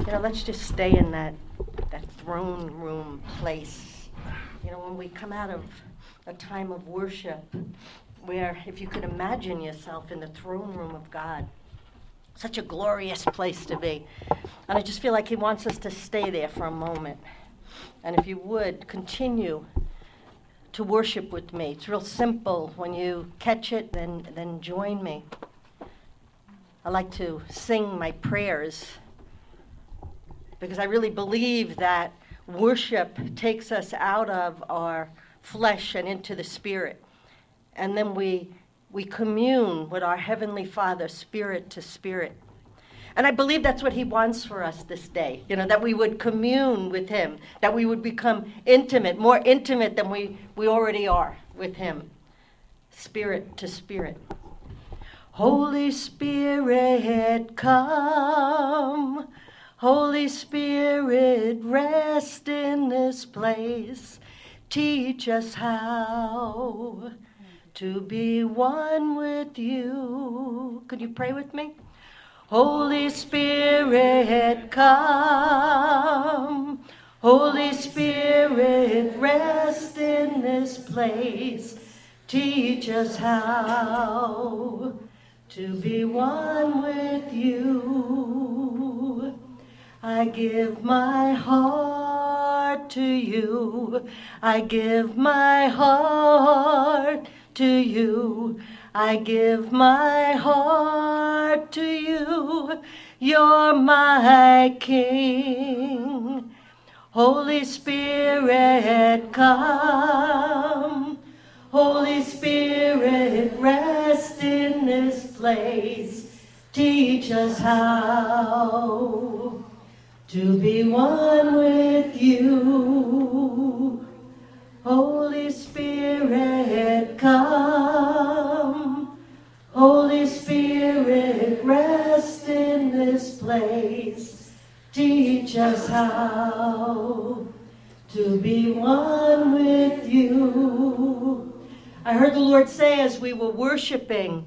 Let's just stay in that throne room place. When we come out of a time of worship, where if you could imagine yourself in the throne room of God, such a glorious place to be. And I just feel like he wants us to stay there for a moment. And if you would, continue to worship with me. It's real simple. When you catch it, then join me. I like to sing my prayers because I really believe that worship takes us out of our flesh and into the spirit. And then we commune with our Heavenly Father, spirit to spirit. And I believe that's what he wants for us this day, that we would commune with him, that we would become intimate, more intimate than we already are with him, spirit to spirit. Holy Spirit, come. Holy Spirit, rest in this place. Teach us how to be one with you. Could you pray with me? Holy Spirit, come. Holy Spirit, rest in this place. Teach us how to be one with you. I give my heart to you. I give my heart to you. I give my heart to you. You're my King. Holy Spirit, come. Holy Spirit, rest in this place. Teach us how to be one with you. Holy Spirit, come. Holy Spirit, rest in this place. Teach us how to be one with you. I heard the Lord say as we were worshiping,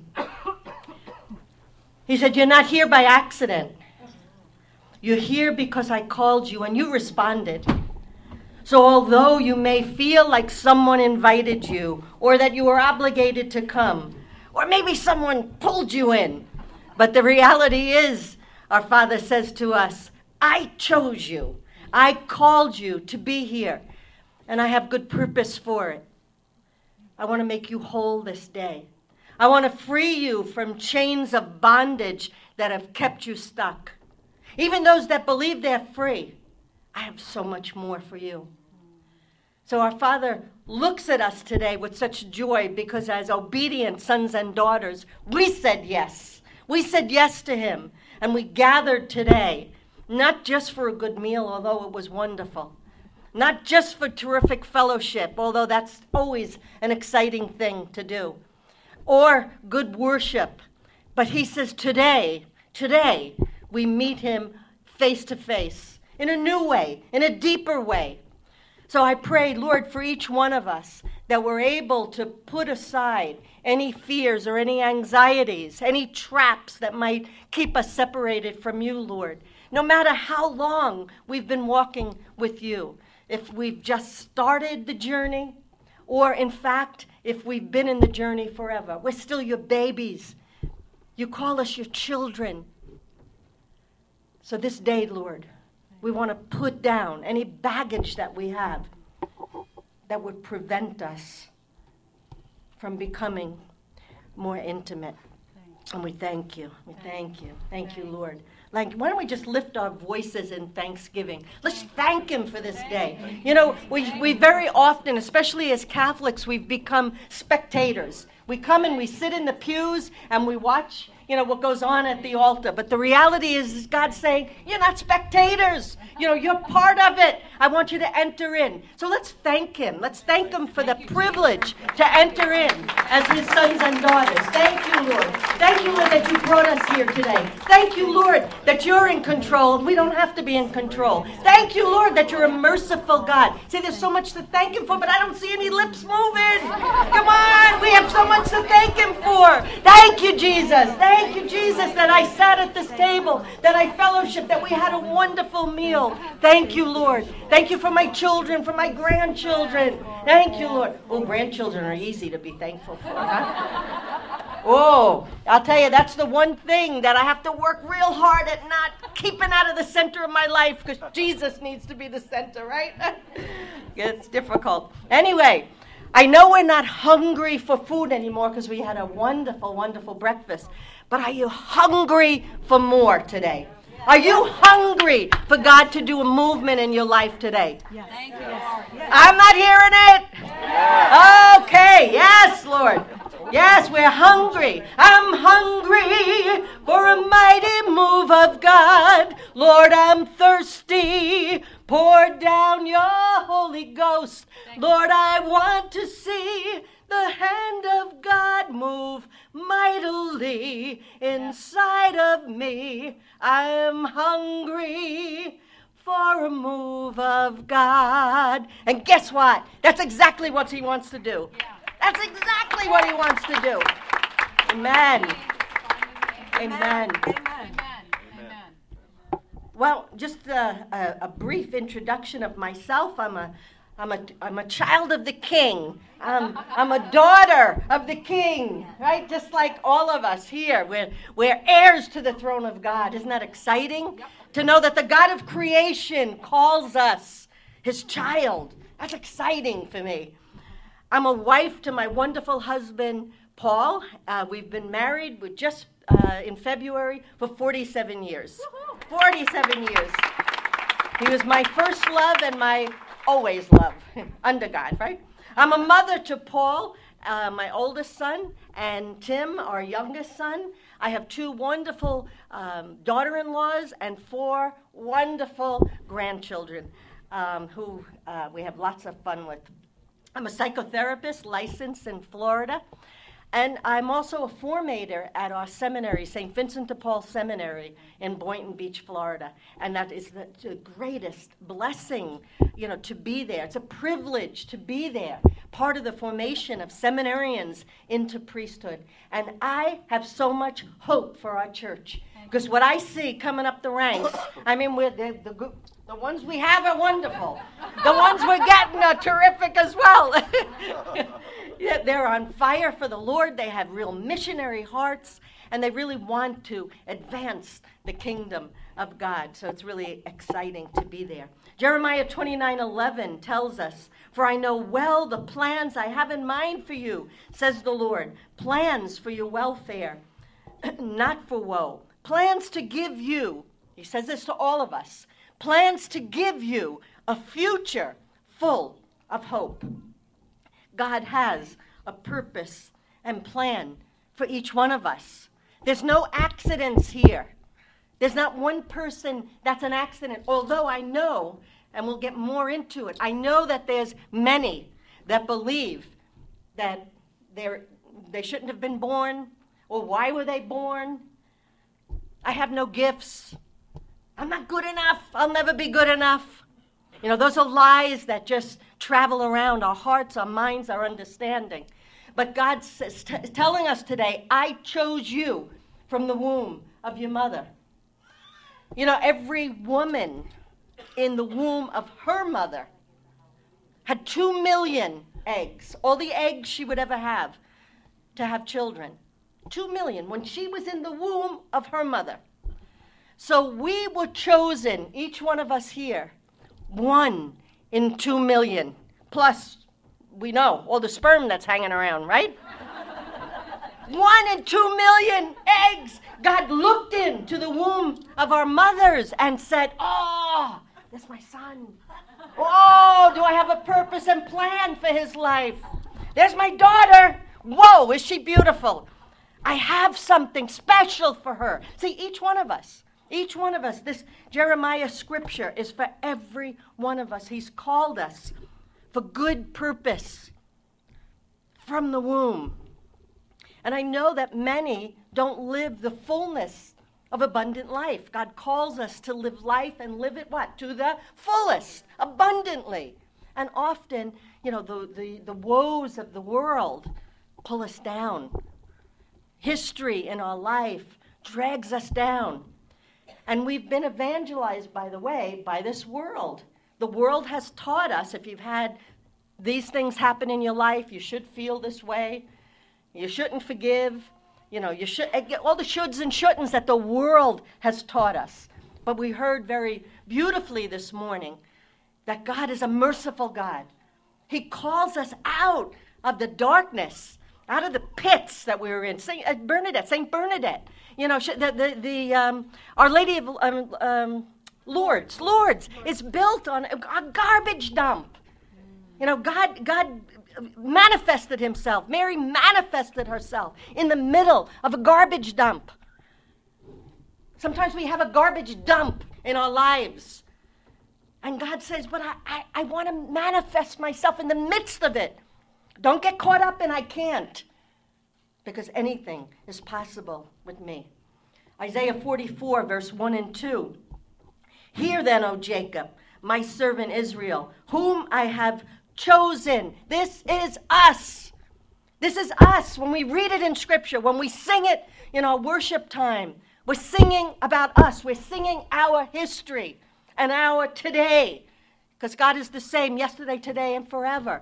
he said, you're not here by accident. You're here because I called you and you responded. So although you may feel like someone invited you or that you were obligated to come, or maybe someone pulled you in, but the reality is, our Father says to us, I chose you. I called you to be here, and I have good purpose for it. I want to make you whole this day. I want to free you from chains of bondage that have kept you stuck. Even those that believe they're free, I have so much more for you. So our Father looks at us today with such joy because as obedient sons and daughters, we said yes. We said yes to him, and we gathered today, not just for a good meal, although it was wonderful. Not just for terrific fellowship, although that's always an exciting thing to do. Or good worship. But he says today, we meet him face to face, in a new way, in a deeper way. So I pray, Lord, for each one of us, that we're able to put aside any fears or any anxieties, any traps that might keep us separated from you, Lord. No matter how long we've been walking with you, if we've just started the journey, or in fact, if we've been in the journey forever, we're still your babies. You call us your children. So this day, Lord, we want to put down any baggage that we have that would prevent us from becoming more intimate. And we thank you. We thank you. Thank you, Lord. Why don't we just lift our voices in thanksgiving? Let's thank him for this day. We very often, especially as Catholics, we've become spectators. We come and we sit in the pews and we watch, what goes on at the altar. But the reality is God's saying, you're not spectators. You're part of it. I want you to enter in. So let's thank him. Let's thank him for the privilege to enter in as his sons and daughters. Thank you, Lord. Thank you, Lord, that you brought us here today. Thank you, Lord, that you're in control. We don't have to be in control. Thank you, Lord, that you're a merciful God. See, there's so much to thank him for, but I don't see any lips moving. Come on. We have so much to thank him for. Thank you, Jesus. Thank Thank you, Jesus, that I sat at this table, that I fellowshiped, that we had a wonderful meal. Thank you, Lord. Thank you for my children, for my grandchildren. Thank you, Lord. Oh, grandchildren are easy to be thankful for, huh? Oh, I'll tell you, that's the one thing that I have to work real hard at not keeping out of the center of my life, because Jesus needs to be the center, right? It's difficult. Anyway, I know we're not hungry for food anymore because we had a wonderful, wonderful breakfast. But are you hungry for more today? Are you hungry for God to do a movement in your life today? Yes. Thank you, Lord. Yes. I'm not hearing it. Yes. Okay, yes, Lord. Yes, we're hungry. I'm hungry for a mighty move of God. Lord, I'm thirsty. Pour down your Holy Ghost. Lord, I want to see the hand of God move mightily inside of me. I'm hungry for a move of God. And guess what? That's exactly what he wants to do. That's exactly what he wants to do. Amen. Amen. Well, just a brief introduction of myself. I'm a child of the King. I'm a daughter of the King, right? Just like all of us here. We're heirs to the throne of God. Isn't that exciting? Yep. To know that the God of creation calls us his child. That's exciting for me. I'm a wife to my wonderful husband, Paul. We've been married just in February for 47 years. 47 years. He was my first love and my always love, under God, right? I'm a mother to Paul, my oldest son, and Tim, our youngest son. I have 2 wonderful daughter-in-laws and 4 wonderful grandchildren who we have lots of fun with. I'm a psychotherapist licensed in Florida, and I'm also a formator at our seminary, St. Vincent de Paul Seminary in Boynton Beach, Florida. And that is the greatest blessing, to be there. It's a privilege to be there, part of the formation of seminarians into priesthood. And I have so much hope for our church, because what I see coming up the ranks, the ones we have are wonderful. The ones we're getting are terrific as well. Yeah, they're on fire for the Lord. They have real missionary hearts, and they really want to advance the kingdom of God. So it's really exciting to be there. Jeremiah 29:11 tells us, "For I know well the plans I have in mind for you, says the Lord, plans for your welfare, not for woe. Plans to give you," he says this to all of us, plans to give you a future full of hope. God has a purpose and plan for each one of us. There's no accidents here. There's not one person that's an accident, although I know, and we'll get more into it, I know that there's many that believe that they shouldn't have been born, or why were they born? I have no gifts. I'm not good enough. I'll never be good enough. Those are lies that just travel around our hearts, our minds, our understanding. But God is telling us today, I chose you from the womb of your mother. Every woman in the womb of her mother had 2 million eggs, all the eggs she would ever have to have children. 2 million when she was in the womb of her mother. So we were chosen, each one of us here, 1 in 2 million. Plus, we know all the sperm that's hanging around, right? 1 in 2 million eggs. God looked into the womb of our mothers and said, "Oh, that's my son. Oh, do I have a purpose and plan for his life? There's my daughter. Whoa, is she beautiful? I have something special for her." See, each one of us, this Jeremiah scripture is for every one of us. He's called us for good purpose from the womb. And I know that many don't live the fullness of abundant life. God calls us to live life and live it what? To the fullest, abundantly. And often, the woes of the world pull us down. history in our life drags us down. And we've been evangelized, by the way, by this world. The world has taught us, if you've had these things happen in your life, you should feel this way. You shouldn't forgive. You should, all the shoulds and shouldn'ts that the world has taught us. But we heard very beautifully this morning that God is a merciful God. He calls us out of the darkness, out of the pits that we were in. Saint Bernadette. Our Lady of Lourdes is built on a garbage dump. God manifested himself. Mary manifested herself in the middle of a garbage dump. Sometimes we have a garbage dump in our lives. And God says, but I want to manifest myself in the midst of it. Don't get caught up in I can't. Because anything is possible with me. Isaiah 44, verse 1 and 2. Hear then, O Jacob, my servant Israel, whom I have chosen. This is us. This is us. When we read it in Scripture, when we sing it in our worship time, we're singing about us. We're singing our history and our today. Because God is the same yesterday, today, and forever.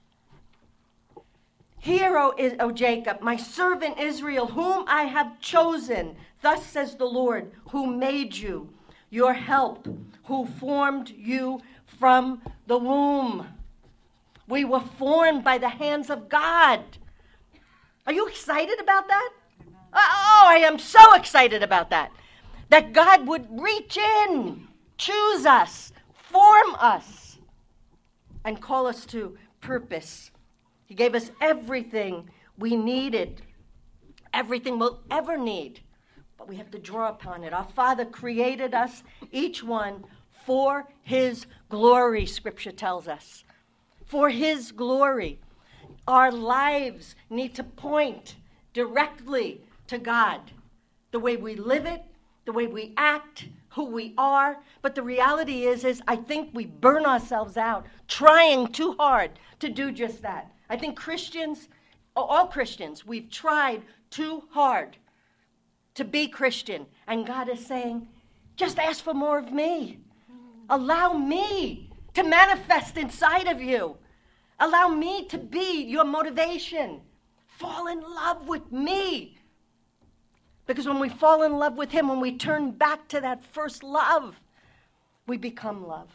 Hear, O Jacob, my servant Israel, whom I have chosen. Thus says the Lord, who made you, your help, who formed you from the womb. We were formed by the hands of God. Are you excited about that? Oh, I am so excited about that. That God would reach in, choose us, form us, and call us to purpose. He gave us everything we needed, everything we'll ever need, but we have to draw upon it. Our Father created us, each one, for His glory, Scripture tells us. For His glory. Our lives need to point directly to God. The way we live it, the way we act, who we are. But the reality is I think we burn ourselves out trying too hard to do just that. I think Christians, all Christians, we've tried too hard to be Christian. And God is saying, just ask for more of me. Allow me to manifest inside of you. Allow me to be your motivation. Fall in love with me. Because when we fall in love with Him, when we turn back to that first love, we become love.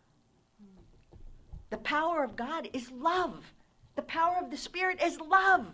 The power of God is love. The power of the Spirit is love.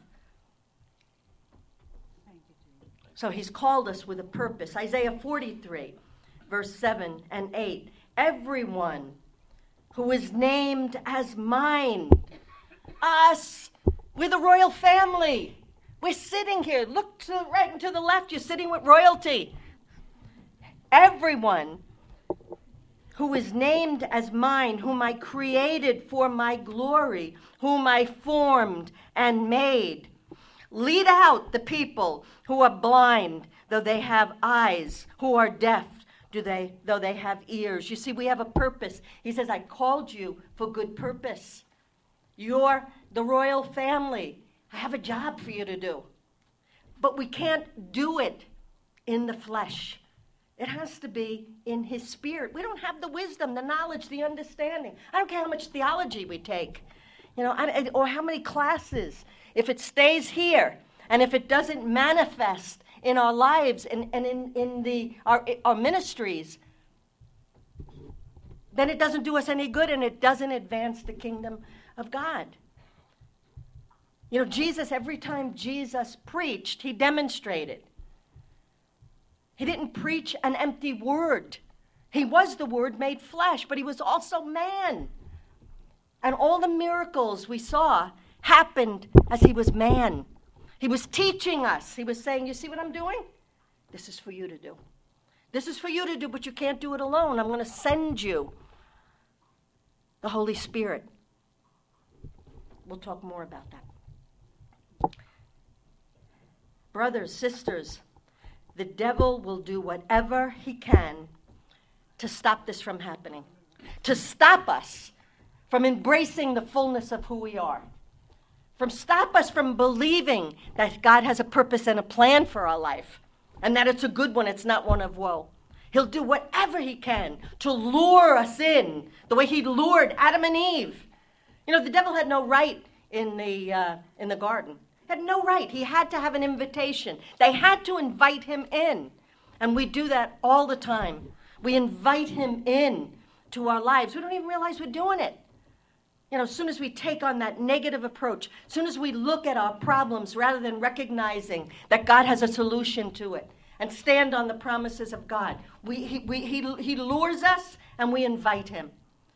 So He's called us with a purpose. Isaiah 43, verse 7 and 8. Everyone who is named as mine, us, we're the royal family. We're sitting here. Look to the right and to the left. You're sitting with royalty. Everyone who is named as mine, whom I created for my glory, whom I formed and made. Lead out the people who are blind, though they have eyes, who are deaf, though they have ears. You see, we have a purpose. He says, I called you for good purpose. You're the royal family. I have a job for you to do. But we can't do it in the flesh. It has to be in His Spirit. We don't have the wisdom, the knowledge, the understanding. I don't care how much theology we take, or how many classes. If it stays here, and if it doesn't manifest in our lives and in our ministries, then it doesn't do us any good, and it doesn't advance the kingdom of God. Jesus, every time Jesus preached, He demonstrated. He didn't preach an empty word. He was the Word made flesh, but He was also man. And all the miracles we saw happened as He was man. He was teaching us. He was saying, you see what I'm doing? This is for you to do. This is for you to do, but you can't do it alone. I'm going to send you the Holy Spirit. We'll talk more about that. Brothers, sisters, the devil will do whatever he can to stop this from happening, to stop us from embracing the fullness of who we are. stop us from believing that God has a purpose and a plan for our life, and that it's a good one, it's not one of woe. He'll do whatever he can to lure us in, the way he lured Adam and Eve. You know, the devil had no right in the garden. He had no right. He had to have an invitation. They had to invite him in. And we do that all the time. We invite him in to our lives. We don't even realize we're doing it. You know, as soon as we take on that negative approach, as soon as we look at our problems rather than recognizing that God has a solution to it and stand on the promises of God, he lures us and we invite him.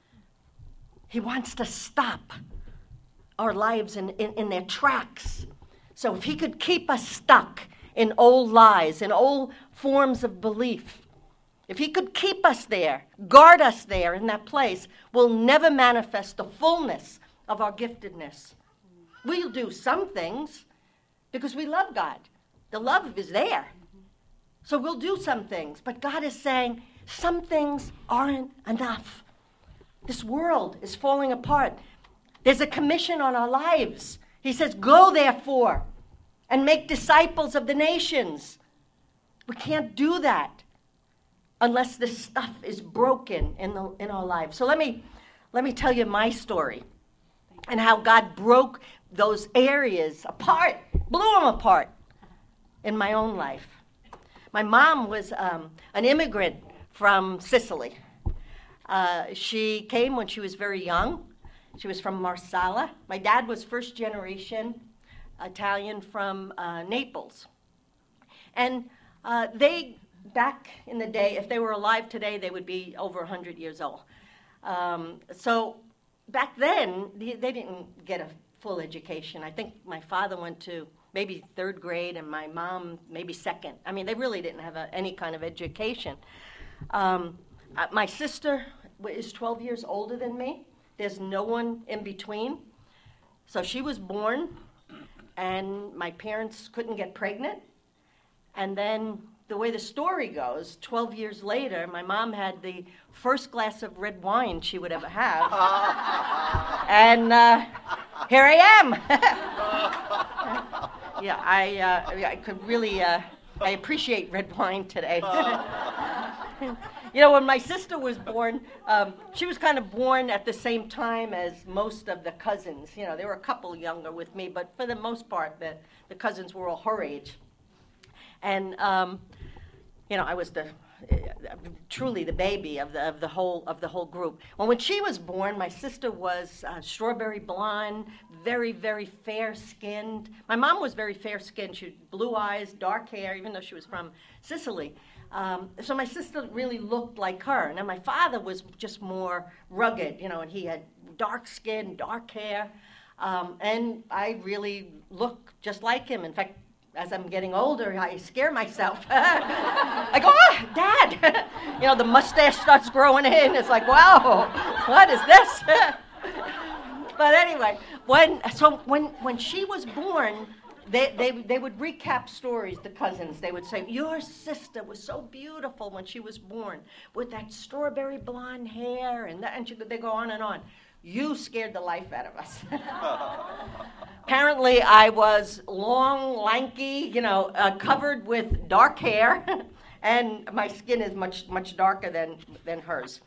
He wants to stop our lives in their tracks. So if he could keep us stuck in old lies, in old forms of belief, if he could keep us there, guard us there in that place, we'll never manifest the fullness of our giftedness. We'll do some things because we love God. The love is there. So we'll do some things. But God is saying some things aren't enough. This world is falling apart. There's a commission on our lives. He says, go therefore and make disciples of the nations. We can't do that unless this stuff is broken in our lives. So let me tell you my story and how God broke those areas apart, blew them apart in my own life. My mom was an immigrant from Sicily. She came when she was very young. She was from Marsala. My dad was first generation Italian from Naples. And they, back in the day, if they were alive today, they would be over 100 years old. So back then, they didn't get a full education. I think my father went to maybe third grade and my mom maybe second. I mean, they really didn't have any kind of education. My sister is 12 years older than me. There's no one in between. So she was born, and my parents couldn't get pregnant. And then the way the story goes, 12 years later, my mom had the first glass of red wine she would ever have. And here I am. Yeah, I could really, I appreciate red wine today. You know, when my sister was born, she was kind of born at the same time as most of the cousins. You know, there were a couple younger with me, but for the most part, the cousins were all her age. And, you know, I was truly the baby of the whole group. Well, when she was born, my sister was strawberry blonde, very, very fair-skinned. My mom was very fair-skinned. She had blue eyes, dark hair, even though she was from Sicily. So my sister really looked like her. Now, my father was just more rugged, you know, and he had dark skin, dark hair. And I really look just like him. In fact, as I'm getting older, I scare myself. I go, oh, Dad! You know, the mustache starts growing in. It's like, wow, what is this? But anyway, when she was born, they would recap stories, the cousins. They would say, your sister was so beautiful when she was born, with that strawberry blonde hair, and they go on and on. You scared the life out of us. Apparently, I was long, lanky, you know, covered with dark hair, and my skin is much, much darker than hers.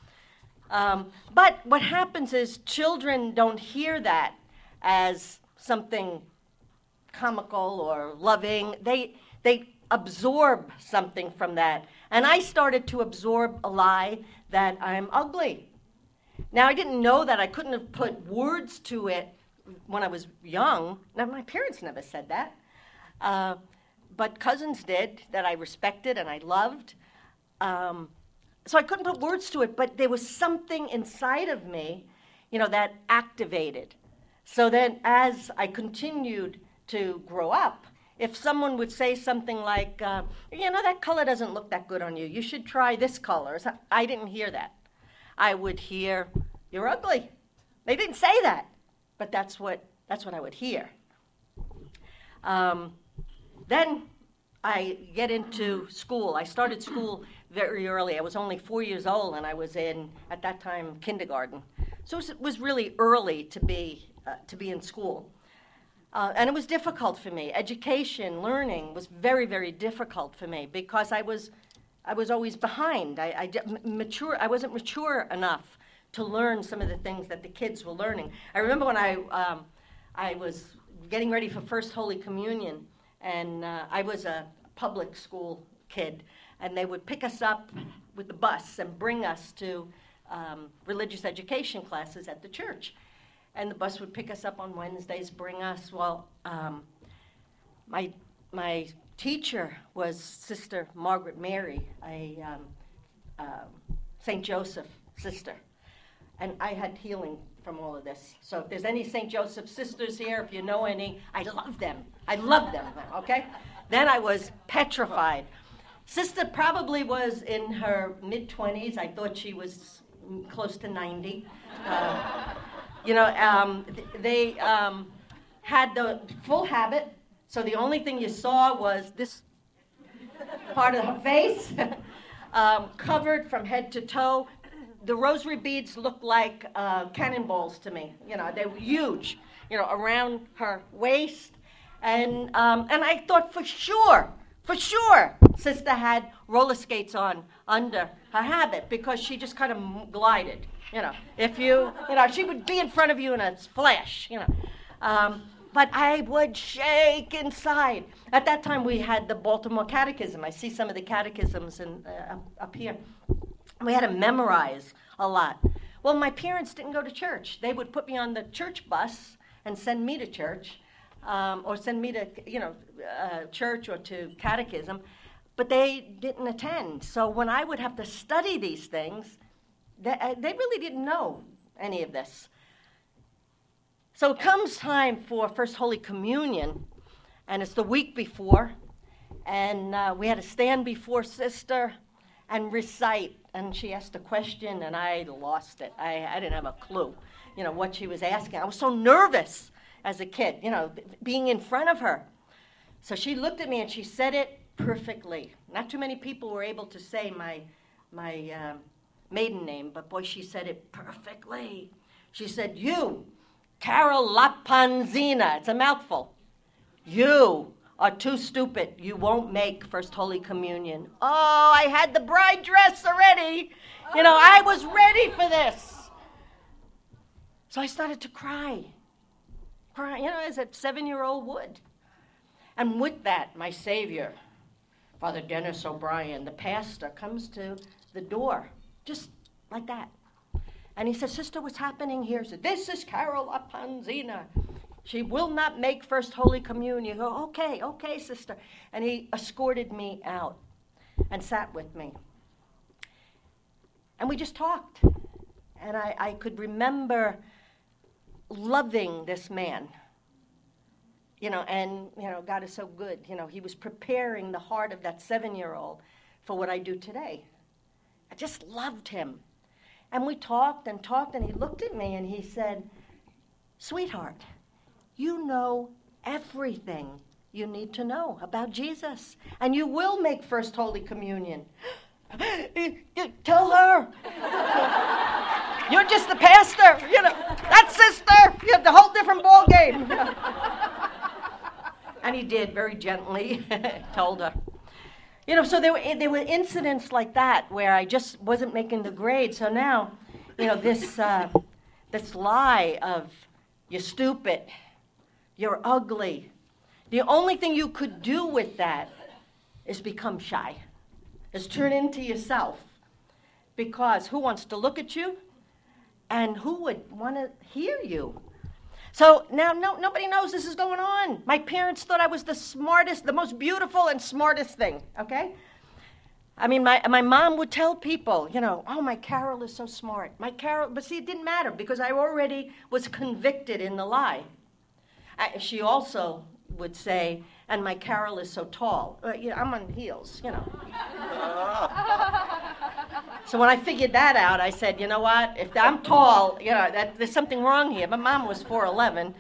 But what happens is children don't hear that as something comical or loving. They absorb something from that. And I started to absorb a lie that I'm ugly. Now, I didn't know that. I couldn't have put words to it when I was young. Now, my parents never said that. But cousins did, that I respected and I loved. So I couldn't put words to it, but there was something inside of me, you know, that activated. So then as I continued to grow up, if someone would say something like, you know, that color doesn't look that good on you. You should try this color. I didn't hear that. I would hear, you're ugly. They didn't say that, but that's what I would hear. Then I get into school. I started school very early. I was only 4 years old, and I was in, at that time, kindergarten. So it was really early to be in school. And it was difficult for me. Education, learning was very, very difficult for me because I was always behind. I wasn't mature enough to learn some of the things that the kids were learning. I remember when I was getting ready for First Holy Communion, and I was a public school kid, and they would pick us up with the bus and bring us to religious education classes at the church. And the bus would pick us up on Wednesdays, bring us. Well, my teacher was Sister Margaret Mary, a St. Joseph sister. And I had healing from all of this. So if there's any St. Joseph sisters here, if you know any, I love them. I love them, okay? Then I was petrified. Sister probably was in her mid-20s. I thought she was close to 90. They had the full habit, so the only thing you saw was this part of her face, covered from head to toe. The rosary beads looked like cannonballs to me. They were huge, around her waist. And I thought for sure, Sister had roller skates on under her habit because she just kind of glided. She would be in front of you in a flash, But I would shake inside. At that time, we had the Baltimore Catechism. I see some of the catechisms up here. We had to memorize a lot. Well, my parents didn't go to church. They would put me on the church bus and send me to church, or send me to, church or to catechism. But they didn't attend. So when I would have to study these things, they really didn't know any of this. So it comes time for First Holy Communion, and it's the week before, and we had to stand before Sister and recite, and she asked a question, and I lost it. I didn't have a clue, what she was asking. I was so nervous as a kid, being in front of her. So she looked at me, and she said it perfectly. Not too many people were able to say my maiden name, but boy, she said it perfectly. She said, "You, Carol Lapanzina," it's a mouthful. "You are too stupid. You won't make First Holy Communion." Oh, I had the bride dress already. I was ready for this. So I started to cry, as a 7-year-old would. And with that, my Savior, Father Dennis O'Brien, the pastor, comes to the door, just like that. And he says, "Sister, what's happening here?" He said, "This is Carol Lapanzina. She will not make First Holy Communion." You go, okay, Sister. And he escorted me out and sat with me. And we just talked. And I could remember loving this man. God is so good. He was preparing the heart of that 7-year-old for what I do today. I just loved him. And we talked, and he looked at me and he said, "Sweetheart, you know everything you need to know about Jesus, and you will make First Holy Communion." Tell her. You're just the pastor. That sister. You have the whole different ball game. And he did, very gently, told her. So there were incidents like that where I just wasn't making the grade. So now, this lie of you're stupid, you're ugly. The only thing you could do with that is become shy, is turn into yourself. Because who wants to look at you? And who would want to hear you? So now nobody knows this is going on. My parents thought I was the smartest, the most beautiful and smartest thing, okay? I mean, my mom would tell people, "Oh, my Carol is so smart. My Carol," but see, it didn't matter because I already was convicted in the lie. She also would say, "And my Carol is so tall." I'm on heels, So when I figured that out, I said, "You know what? If I'm tall, there's something wrong here." My mom was 4'11".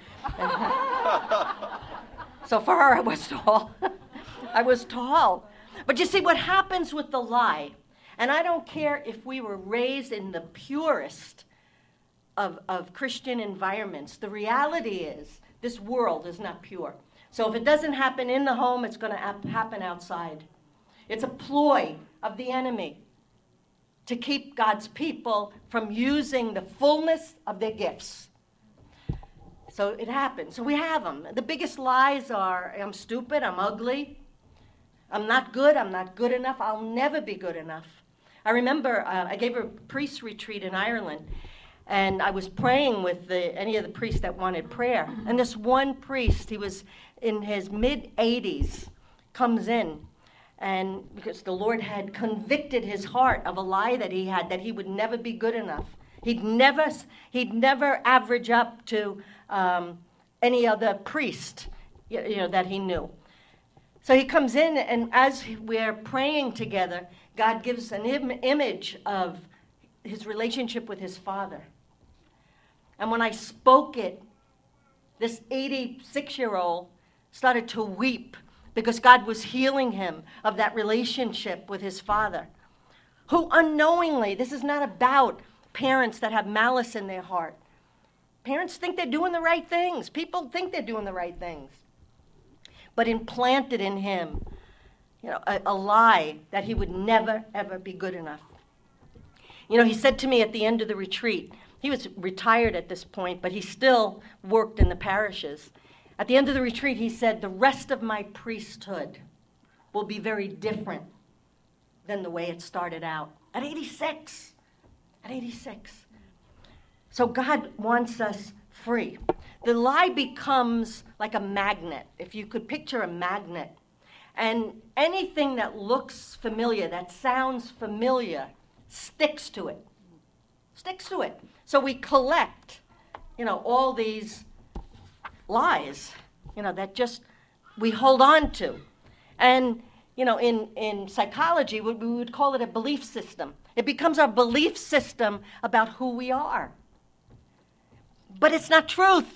So for her, I was tall. I was tall. But you see what happens with the lie, and I don't care if we were raised in the purest of Christian environments, the reality is This world is not pure. So if it doesn't happen in the home, it's going to happen outside. It's a ploy of the enemy to keep God's people from using the fullness of their gifts. So it happens. So we have them. The biggest lies are, I'm stupid, I'm ugly, I'm not good enough, I'll never be good enough. I remember I gave a priest retreat in Ireland, and I was praying with any of the priests that wanted prayer. And this one priest, he was in his mid-80s, comes in, and because the Lord had convicted his heart of a lie that he had, that he would never be good enough. He'd never average up to any other priest, that he knew. So he comes in, and as we're praying together, God gives an image of his relationship with his father. And when I spoke it, this 86-year-old started to weep because God was healing him of that relationship with his father, who unknowingly, this is not about parents that have malice in their heart. Parents think they're doing the right things. People think they're doing the right things. But implanted in him, a lie that he would never, ever be good enough. He said to me at the end of the retreat, he was retired at this point, but he still worked in the parishes. At the end of the retreat, he said, the rest of my priesthood will be very different than the way it started out. At 86. So God wants us free. The lie becomes like a magnet, if you could picture a magnet. And anything that looks familiar, that sounds familiar, sticks to it. So we collect, all these lies, that just we hold on to. And, in psychology, we would call it a belief system. It becomes our belief system about who we are. But it's not truth.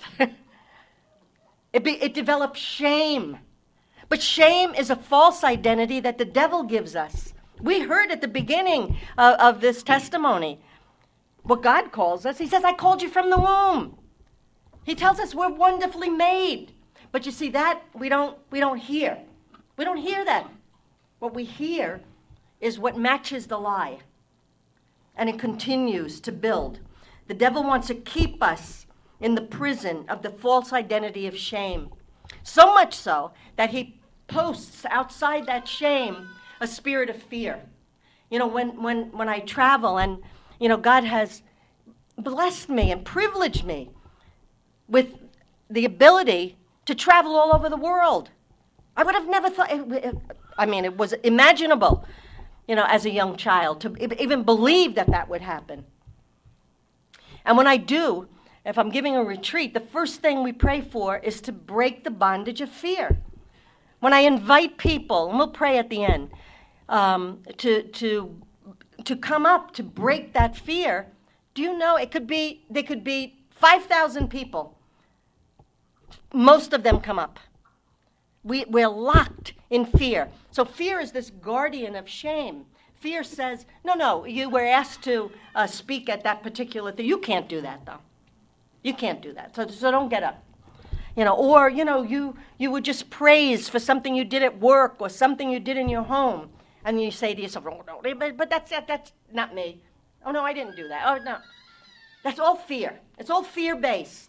It develops shame. But shame is a false identity that the devil gives us. We heard at the beginning of this testimony what God calls us. He says, I called you from the womb. He tells us we're wonderfully made. But you see, that we don't hear. We don't hear that. What we hear is what matches the lie. And it continues to build. The devil wants to keep us in the prison of the false identity of shame. So much so that he posts outside that shame a spirit of fear. When I travel and, God has blessed me and privileged me with the ability to travel all over the world. I would have never thought, it was imaginable, as a young child to even believe that would happen. And when I do, if I'm giving a retreat, the first thing we pray for is to break the bondage of fear. When I invite people, and we'll pray at the end, to come up to break that fear, do you know they could be 5,000 people. Most of them come up. We're locked in fear. So fear is this guardian of shame. Fear says, no, you were asked to speak at that particular thing. You can't do that, though. You can't do that. So don't get up. You would just praise for something you did at work or something you did in your home. And you say to yourself, oh, no, but that's not me. Oh, no, I didn't do that. Oh, no. That's all fear. It's all fear-based.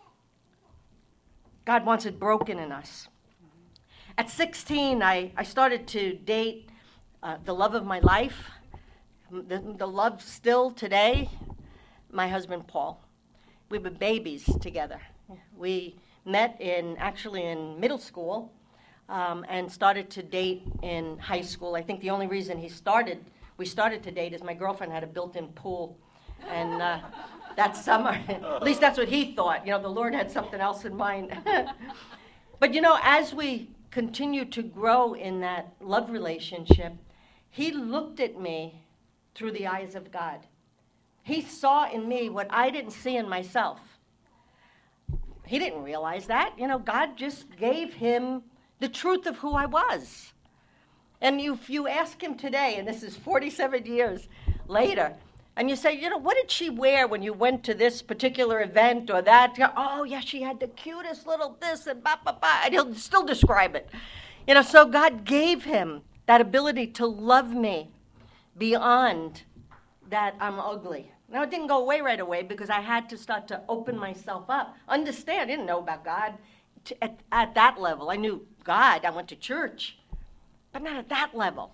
God wants it broken in us. At 16, I started to date the love of my life, the love still today, my husband, Paul. We were babies together. We met in middle school and started to date in high school. I think the only reason we started to date is my girlfriend had a built-in pool. And that summer, at least that's what he thought. The Lord had something else in mind. But, as we continued to grow in that love relationship, he looked at me through the eyes of God. He saw in me what I didn't see in myself. He didn't realize that. God just gave him the truth of who I was. And if you ask him today, and this is 47 years later, And you say, what did she wear when you went to this particular event or that? Oh, yeah, she had the cutest little this and blah, blah, blah. And he'll still describe it. So God gave him that ability to love me beyond that I'm ugly. Now, it didn't go away right away because I had to start to open myself up. Understand, I didn't know about God at that level. I knew God. I went to church, but not at that level.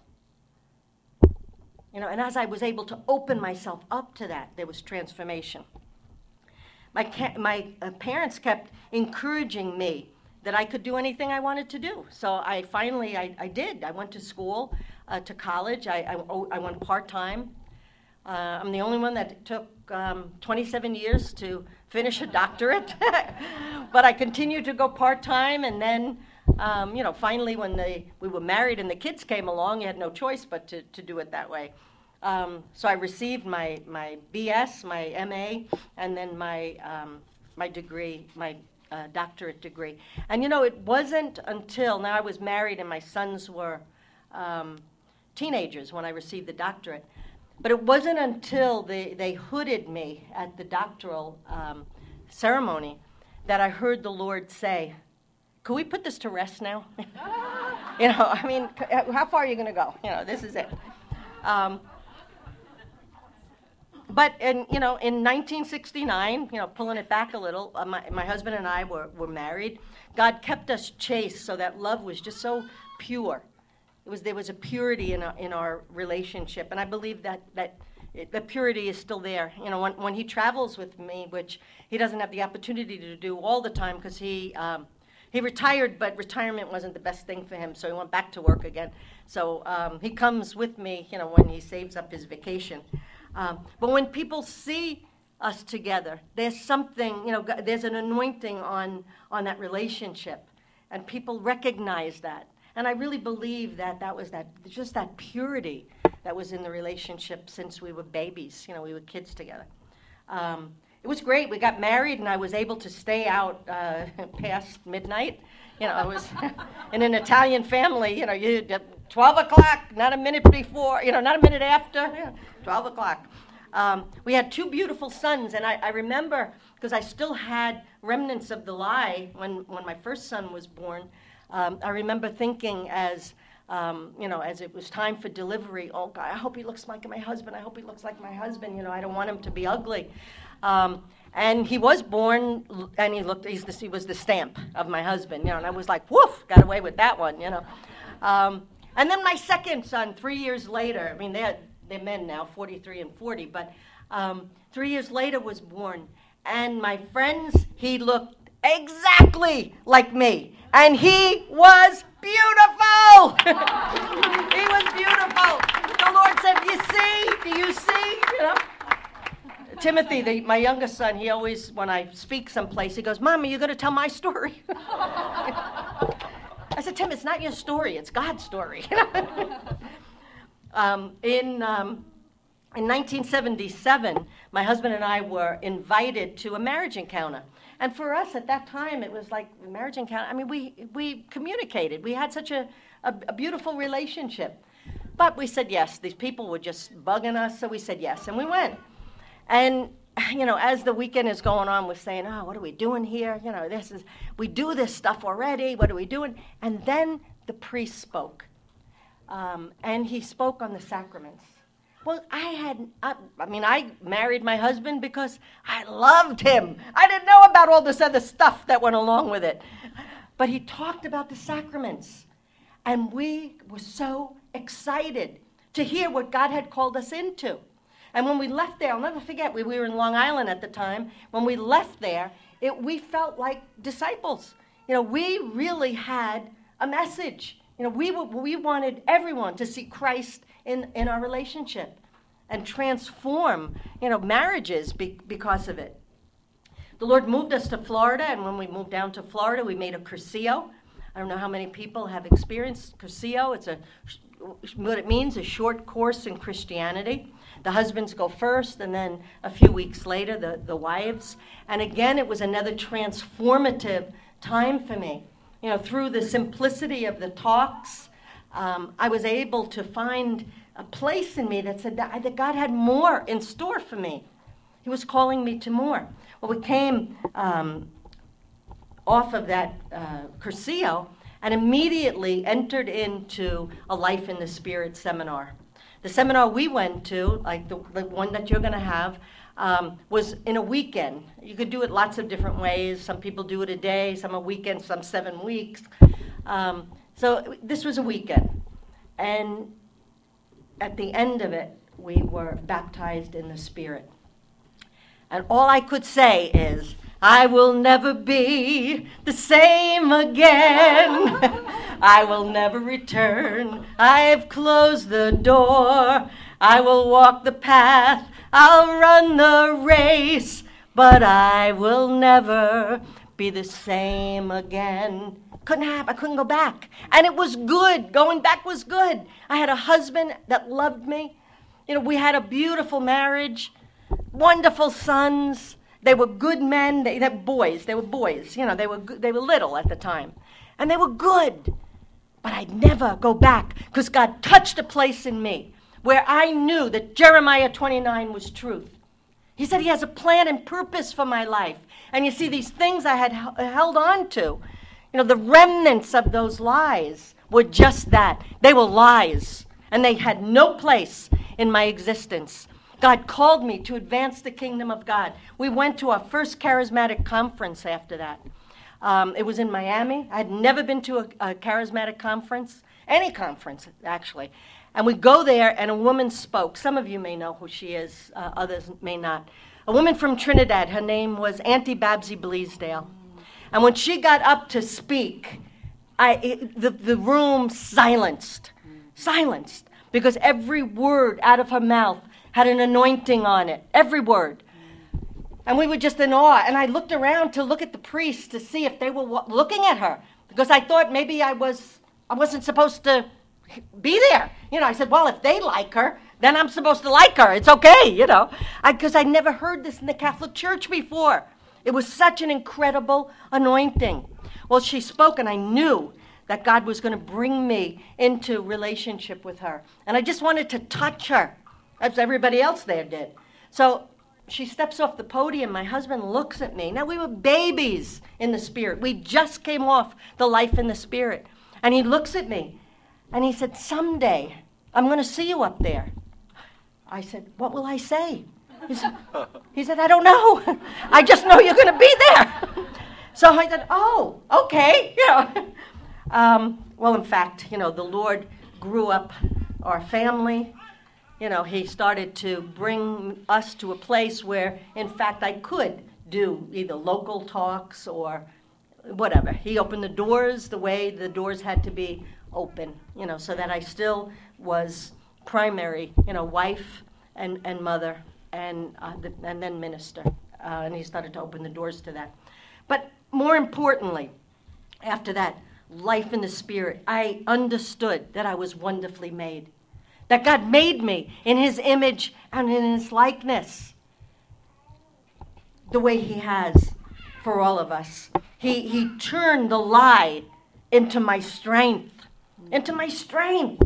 And as I was able to open myself up to that, there was transformation. My parents kept encouraging me that I could do anything I wanted to do. So I finally did. I went to school, to college. I went part-time. I'm the only one that took 27 years to finish a doctorate. But I continued to go part-time, and then, finally when we were married and the kids came along, you had no choice but to do it that way. So I received my BS, my MA, and then my degree, my doctorate degree. And it wasn't until, now I was married and my sons were teenagers when I received the doctorate, but it wasn't until they hooded me at the doctoral ceremony that I heard the Lord say, "Can we put this to rest now?" How far are you going to go? This is it. But in 1969, pulling it back a little, my husband and I were married. God kept us chaste, so that love was just so pure. There was a purity in our relationship, and I believe that the purity is still there. When he travels with me, which he doesn't have the opportunity to do all the time because he retired, but retirement wasn't the best thing for him, so he went back to work again. So he comes with me, when he saves up his vacation. But when people see us together, there's something, there's an anointing on that relationship, and people recognize that. And I really believe that was just that purity that was in the relationship since we were babies. We were kids together. It was great. We got married, and I was able to stay out past midnight. I was in an Italian family. You 12 o'clock, not a minute before. Not a minute after. 12 o'clock. We had two beautiful sons, and I remember because I still had remnants of the lie when my first son was born. I remember thinking as it was time for delivery, oh God, I hope he looks like my husband. I hope he looks like my husband. I don't want him to be ugly. And he was born, and he was the stamp of my husband. And I was like, woof, got away with that one. And then my second son, 3 years later. They're men now, 43 and 40. But 3 years later was born, and my friends, he looked exactly like me. And he was beautiful. He was beautiful. The Lord said, do you see? Timothy, my youngest son, he always, when I speak someplace, he goes, "Mom, are you going to tell my story?" I said, "Tim, it's not your story. It's God's story." In 1977, my husband and I were invited to a marriage encounter. And for us at that time, it was like a marriage encounter. We communicated. We had such a beautiful relationship. But we said yes. These people were just bugging us, so we said yes. And we went. And, as the weekend is going on, we're saying, oh, what are we doing here? We do this stuff already. What are we doing? And then the priest spoke. And he spoke on the sacraments. Well, I married my husband because I loved him. I didn't know about all this other stuff that went along with it. But he talked about the sacraments. And we were so excited to hear what God had called us into. And when we left there, I'll never forget, we were in Long Island at the time. When we left there, we felt like disciples. We really had a message. We wanted everyone to see Christ in our relationship and transform, marriages because of it. The Lord moved us to Florida, and when we moved down to Florida, we made a Cursillo. I don't know how many people have experienced Cursillo. It's what it means, a short course in Christianity. The husbands go first, and then a few weeks later, the wives. And again, it was another transformative time for me. Through the simplicity of the talks, I was able to find a place in me that said that God had more in store for me. He was calling me to more. Well, we came off of that Cursillo and immediately entered into a Life in the Spirit seminar. The seminar we went to, like the one that you're going to have, was in a weekend. You could do it lots of different ways. Some people do it a day, some a weekend, some 7 weeks. So this was a weekend. And at the end of it, we were baptized in the Spirit. And all I could say is, I will never be the same again. I will never return. I've closed the door. I will walk the path. I'll run the race. But I will never be the same again. Couldn't happen. I couldn't go back. And it was good. Going back was good. I had a husband that loved me. We had a beautiful marriage, wonderful sons. They were good men. They were boys. They were boys. They were little at the time. And they were good. But I'd never go back because God touched a place in me where I knew that Jeremiah 29 was truth. He said he has a plan and purpose for my life. And you see, these things I had held on to, the remnants of those lies were just that. They were lies. And they had no place in my existence. God called me to advance the kingdom of God. We went to our first charismatic conference after that. It was in Miami. I had never been to a charismatic conference, any conference, actually. And we go there, and a woman spoke. Some of you may know who she is. Others may not. A woman from Trinidad. Her name was Auntie Babsy Bleasdale. And when she got up to speak, the room silenced, because every word out of her mouth had an anointing on it, every word. And we were just in awe. And I looked around to look at the priests to see if they were looking at her, because I thought maybe I wasn't supposed to be there. I said, well, if they like her, then I'm supposed to like her. It's okay, because I never heard this in the Catholic Church before. It was such an incredible anointing. Well, she spoke, and I knew that God was going to bring me into relationship with her. And I just wanted to touch her, as everybody else there did. So she steps off the podium. My husband looks at me. Now, we were babies in the Spirit. We just came off the Life in the Spirit. And he looks at me, and he said, someday, I'm going to see you up there. I said, what will I say? He said, I don't know. I just know you're going to be there. So I said, oh, okay. Well, in fact, the Lord grew up our family. He started to bring us to a place where, in fact, I could do either local talks or whatever. He opened the doors the way the doors had to be open, so that I still was primary, wife and mother. And then minister. And he started to open the doors to that. But more importantly, after that, Life in the Spirit, I understood that I was wonderfully made. That God made me in his image and in his likeness. The way he has for all of us. He turned the lie into my strength. Into my strength.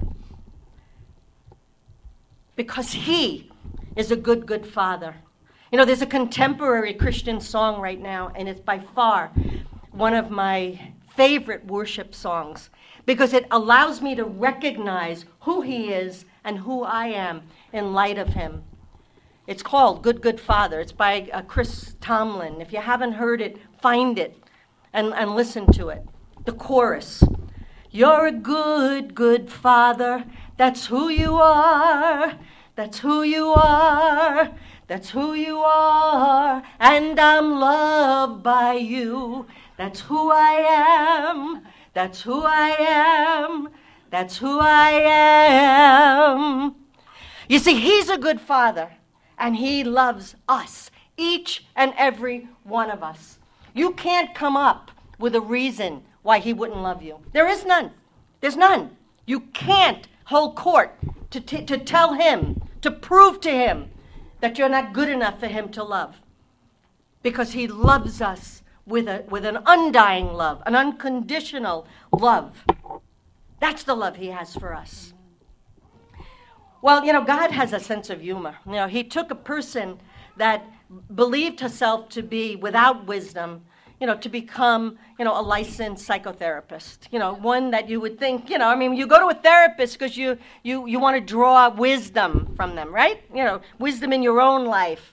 Because he is a good, good father. There's a contemporary Christian song right now, and it's by far one of my favorite worship songs because it allows me to recognize who he is and who I am in light of him. It's called Good, Good Father. It's by Chris Tomlin. If you haven't heard it, find it and listen to it. The chorus. You're a good, good father. That's who you are. That's who you are. That's who you are. And I'm loved by you. That's who I am. That's who I am. That's who I am. You see, he's a good father. And he loves us. Each and every one of us. You can't come up with a reason why he wouldn't love you. There is none. There's none. You can't hold court to tell him, to prove to him that you're not good enough for him to love. Because he loves us with an undying love, an unconditional love. That's the love he has for us. Well, God has a sense of humor. He took a person that believed herself to be without wisdom, to become, a licensed psychotherapist. One that you would think, you go to a therapist because you want to draw wisdom from them, right? Wisdom in your own life.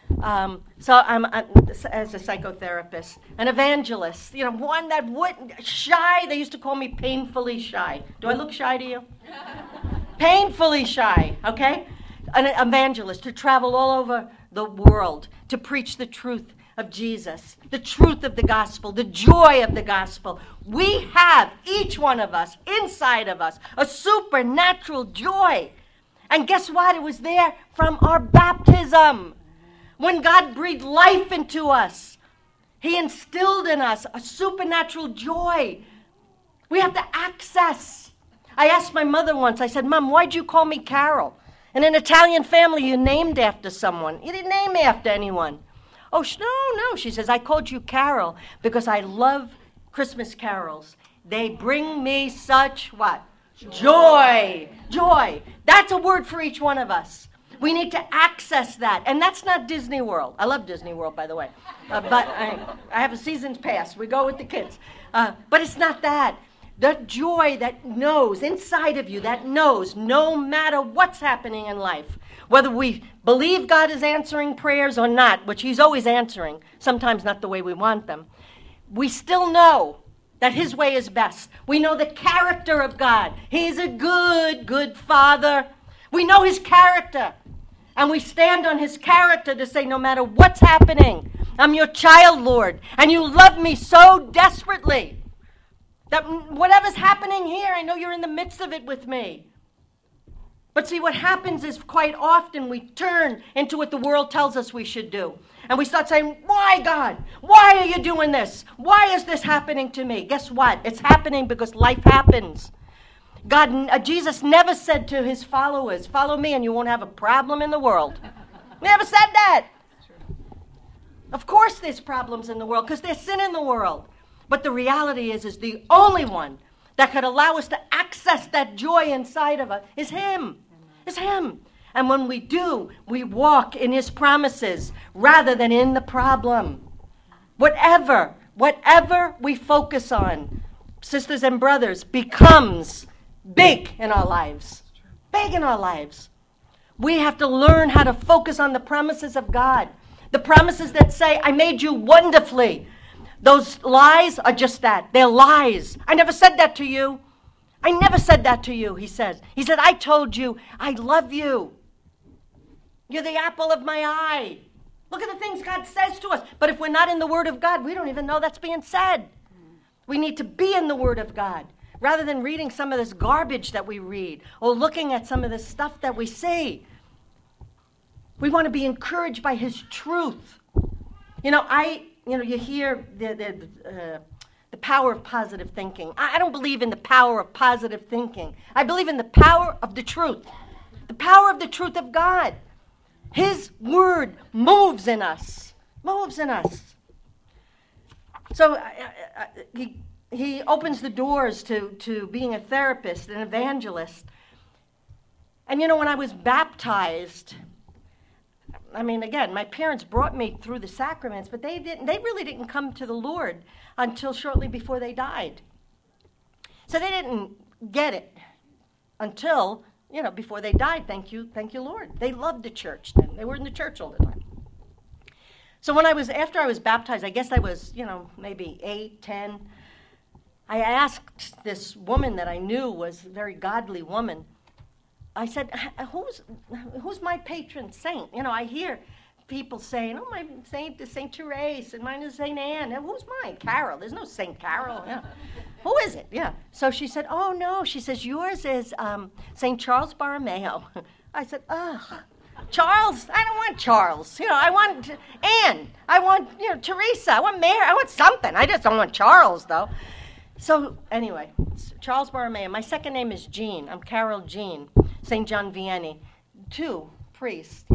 So I'm, as a psychotherapist, an evangelist, one that wouldn't, shy. They used to call me painfully shy. Do I look shy to you? Painfully shy, okay? An evangelist to travel all over the world to preach the truth of Jesus, the truth of the gospel, the joy of the gospel. We have, each one of us, inside of us, a supernatural joy. And guess what? It was there from our baptism. When God breathed life into us, He instilled in us a supernatural joy. We have to access. I asked my mother once, I said, Mom, why'd you call me Carol? In an Italian family, you named after someone. You didn't name me after anyone. Oh, no. She says, I called you Carol because I love Christmas carols. They bring me such what? Joy. Joy. That's a word for each one of us. We need to access that. And that's not Disney World. I love Disney World, by the way. But I have a season's pass. We go with the kids. But it's not that. The joy that knows inside of you, that knows no matter what's happening in life, whether we believe God is answering prayers or not, which He's always answering, sometimes not the way we want them, we still know that His way is best. We know the character of God. He's a good, good Father. We know His character. And we stand on His character to say, no matter what's happening, I'm your child, Lord, and you love me so desperately that whatever's happening here, I know you're in the midst of it with me. But see, what happens is quite often we turn into what the world tells us we should do. And we start saying, why, God? Why are you doing this? Why is this happening to me? Guess what? It's happening because life happens. Jesus never said to His followers, follow me and you won't have a problem in the world. Never said that. Of course there's problems in the world because there's sin in the world. But the reality is the only one that could allow us to access that joy inside of us is Him. It's Him. And when we do, we walk in His promises rather than in the problem. Whatever we focus on, sisters and brothers, becomes big in our lives. Big in our lives. We have to learn how to focus on the promises of God. The promises that say, I made you wonderfully. Those lies are just that. They're lies. I never said that to you. I never said that to you, He says. He said, I told you, I love you. You're the apple of my eye. Look at the things God says to us. But if we're not in the Word of God, we don't even know that's being said. We need to be in the Word of God rather than reading some of this garbage that we read or looking at some of this stuff that we see. We want to be encouraged by His truth. You hear the power of positive thinking. I don't believe in the power of positive thinking. I believe in the power of the truth. The power of the truth of God. His word moves in us. Moves in us. So he opens the doors to being a therapist, an evangelist. And when I was baptized, again, my parents brought me through the sacraments, but they really didn't come to the Lord until shortly before they died. So they didn't get it until, before they died. Thank you, Lord. They loved the church then. They were in the church all the time. So after I was baptized, I guess I was, maybe 8, 10, I asked this woman that I knew was a very godly woman. I said, who's my patron saint? I hear people saying, oh, my saint is St. Therese, and mine is St. Anne. And who's mine? Carol. There's no St. Carol. Yeah. Who is it? Yeah. So she said, oh, no. She says, yours is St. Charles Borromeo. I said, ugh. Charles? I don't want Charles. I want Anne. I want, Teresa. I want Mary. I want something. I just don't want Charles, though. So anyway, Charles Borromeo. My second name is Jean. I'm Carol Jean. St. John Vianney. 2 priests,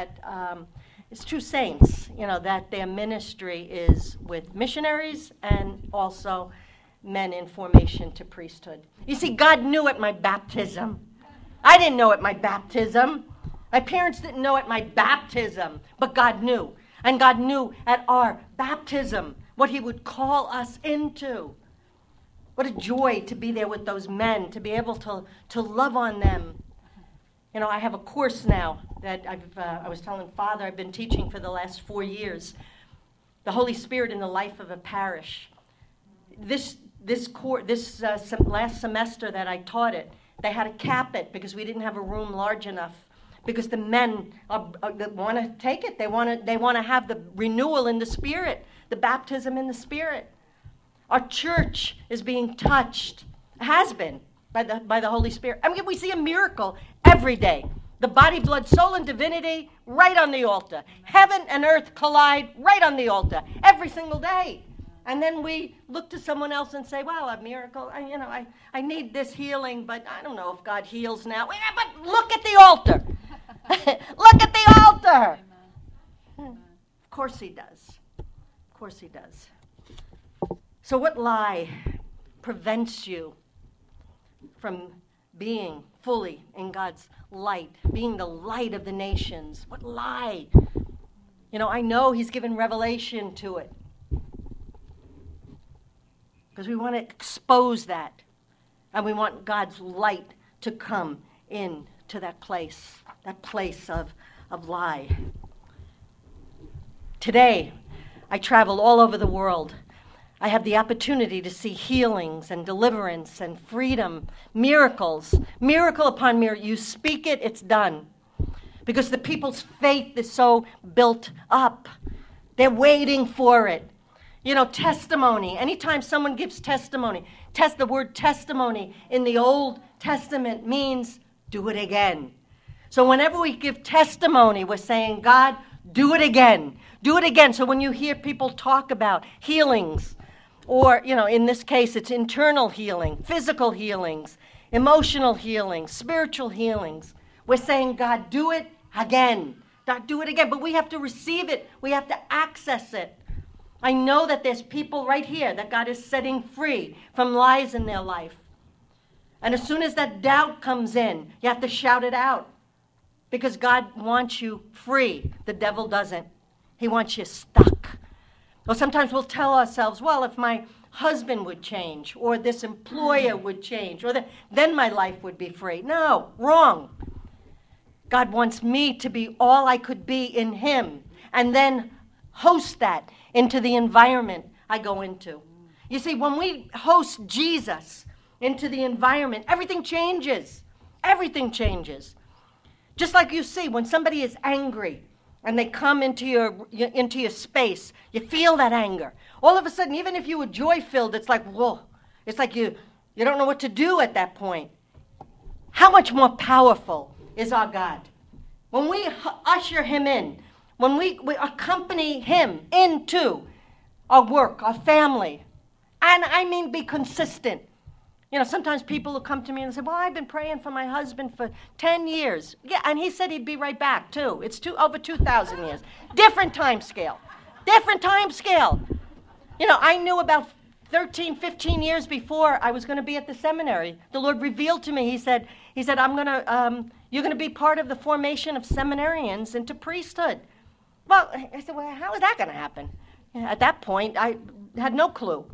it's 2 saints, that their ministry is with missionaries and also men in formation to priesthood. You see, God knew at my baptism I didn't know at my baptism. My parents didn't know at my baptism, but God knew. And God knew at our baptism what he would call us into. What a joy to be there with those men, to be able to love on them. You know, I have a course now that I was telling Father I've been teaching for the last 4 years. The Holy Spirit in the life of a parish. This last semester that I taught it, they had to cap it because we didn't have a room large enough. Because the men that want to take it, they want to have the renewal in the Spirit, the baptism in the Spirit. Our church is being touched, has been, by the Holy Spirit. I mean, we see a miracle every day. The body, blood, soul, and divinity right on the altar. Heaven and earth collide right on the altar every single day. And then we look to someone else and say, wow, a miracle. I need this healing, but I don't know if God heals now. But look at the altar. Look at the altar. Of course he does. Of course he does. So what lie prevents you from being fully in God's light, being the light of the nations? What lie? You know, I know he's given revelation to it. Because we want to expose that. And we want God's light to come in to that place of lie. Today, I travel all over the world. I have the opportunity to see healings and deliverance and freedom, miracles, miracle upon miracle. You speak it, it's done. Because the people's faith is so built up. They're waiting for it. You know, testimony. Anytime someone gives testimony, the word testimony in the Old Testament means do it again. So whenever we give testimony, we're saying, God, do it again. Do it again. So when you hear people talk about healings, or, you know, in this case, it's internal healing, physical healings, emotional healings, spiritual healings, we're saying, God, do it again. God, do it again. But we have to receive it. We have to access it. I know that there's people right here that God is setting free from lies in their life. And as soon as that doubt comes in, you have to shout it out. Because God wants you free. The devil doesn't. He wants you stuck. Or sometimes we'll tell ourselves, well, if my husband would change, or this employer would change, or then my life would be free. No, wrong. God wants me to be all I could be in him, and then host that into the environment I go into. You see, when we host Jesus into the environment, everything changes. Everything changes. Just like you see, when somebody is angry and they come into your space, you feel that anger. All of a sudden, even if you were joy-filled, it's like, whoa. It's like you don't know what to do at that point. How much more powerful is our God? When we usher him in, when we accompany him into our work, our family, and I mean be consistent. You know, sometimes people will come to me and say, well, I've been praying for my husband for 10 years. Yeah, and he said he'd be right back, too. It's over 2,000 years. Different time scale. Different time scale. You know, I knew about 13, 15 years before I was going to be at the seminary. The Lord revealed to me, he said, you're going to be part of the formation of seminarians into priesthood. Well, I said, well, how is that going to happen? At that point, I had no clue.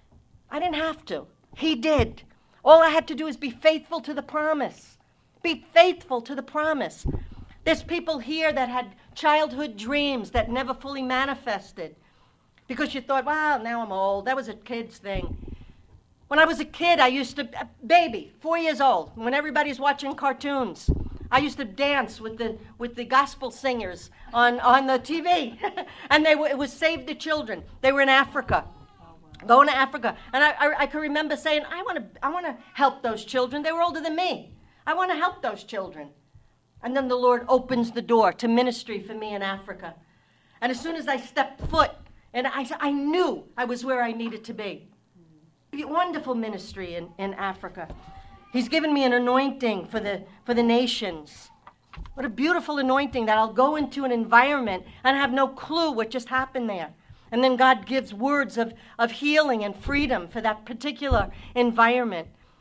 I didn't have to. He did. All I had to do is be faithful to the promise. Be faithful to the promise. There's people here that had childhood dreams that never fully manifested because you thought, well, now I'm old. That was a kid's thing. When I was a kid, I used to, baby, 4 years old, when everybody's watching cartoons, I used to dance with the gospel singers on the TV. And it was Save the Children. They were in Africa. Going to Africa. And I can remember saying, I want to help those children. They were older than me. I want to help those children. And then the Lord opens the door to ministry for me in Africa. And as soon as I stepped foot, and I knew I was where I needed to be. Wonderful ministry in Africa. He's given me an anointing for the nations. What a beautiful anointing that I'll go into an environment and have no clue what just happened there. And then God gives words of healing and freedom for that particular environment.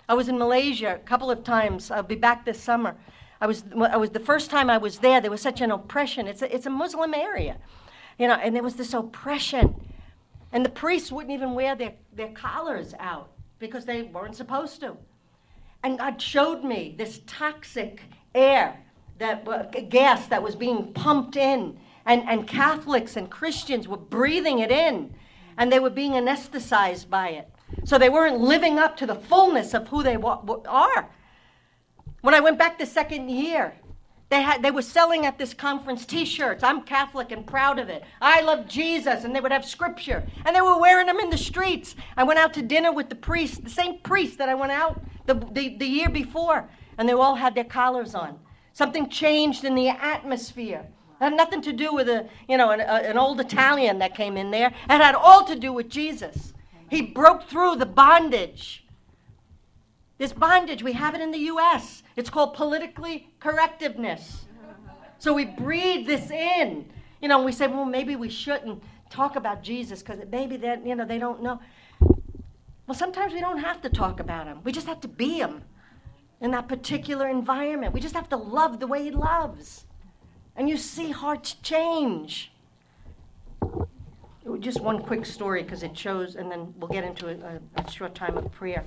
I was in Malaysia a couple of times. I'll be back this summer. I was the first time I was there was such an oppression. It's a Muslim area, and there was this oppression. And the priests wouldn't even wear their collars out because they weren't supposed to. And God showed me this toxic air, gas that was being pumped in. And Catholics and Christians were breathing it in. And they were being anesthetized by it. So they weren't living up to the fullness of who they are. When I went back the second year, they were selling at this conference T-shirts. I'm Catholic and proud of it. I love Jesus, and they would have scripture, and they were wearing them in the streets. I went out to dinner with the priest, the same priest that I went out the year before, and they all had their collars on. Something changed in the atmosphere. It had nothing to do with an old Italian that came in there. It had all to do with Jesus. He broke through the bondage. This bondage, we have it in the U.S. It's called politically correctiveness. So we breathe this in. We say, well, maybe we shouldn't talk about Jesus because maybe they don't know. Well, sometimes we don't have to talk about him. We just have to be him in that particular environment. We just have to love the way he loves. And you see hearts change. Just one quick story because it shows, and then we'll get into a short time of prayer.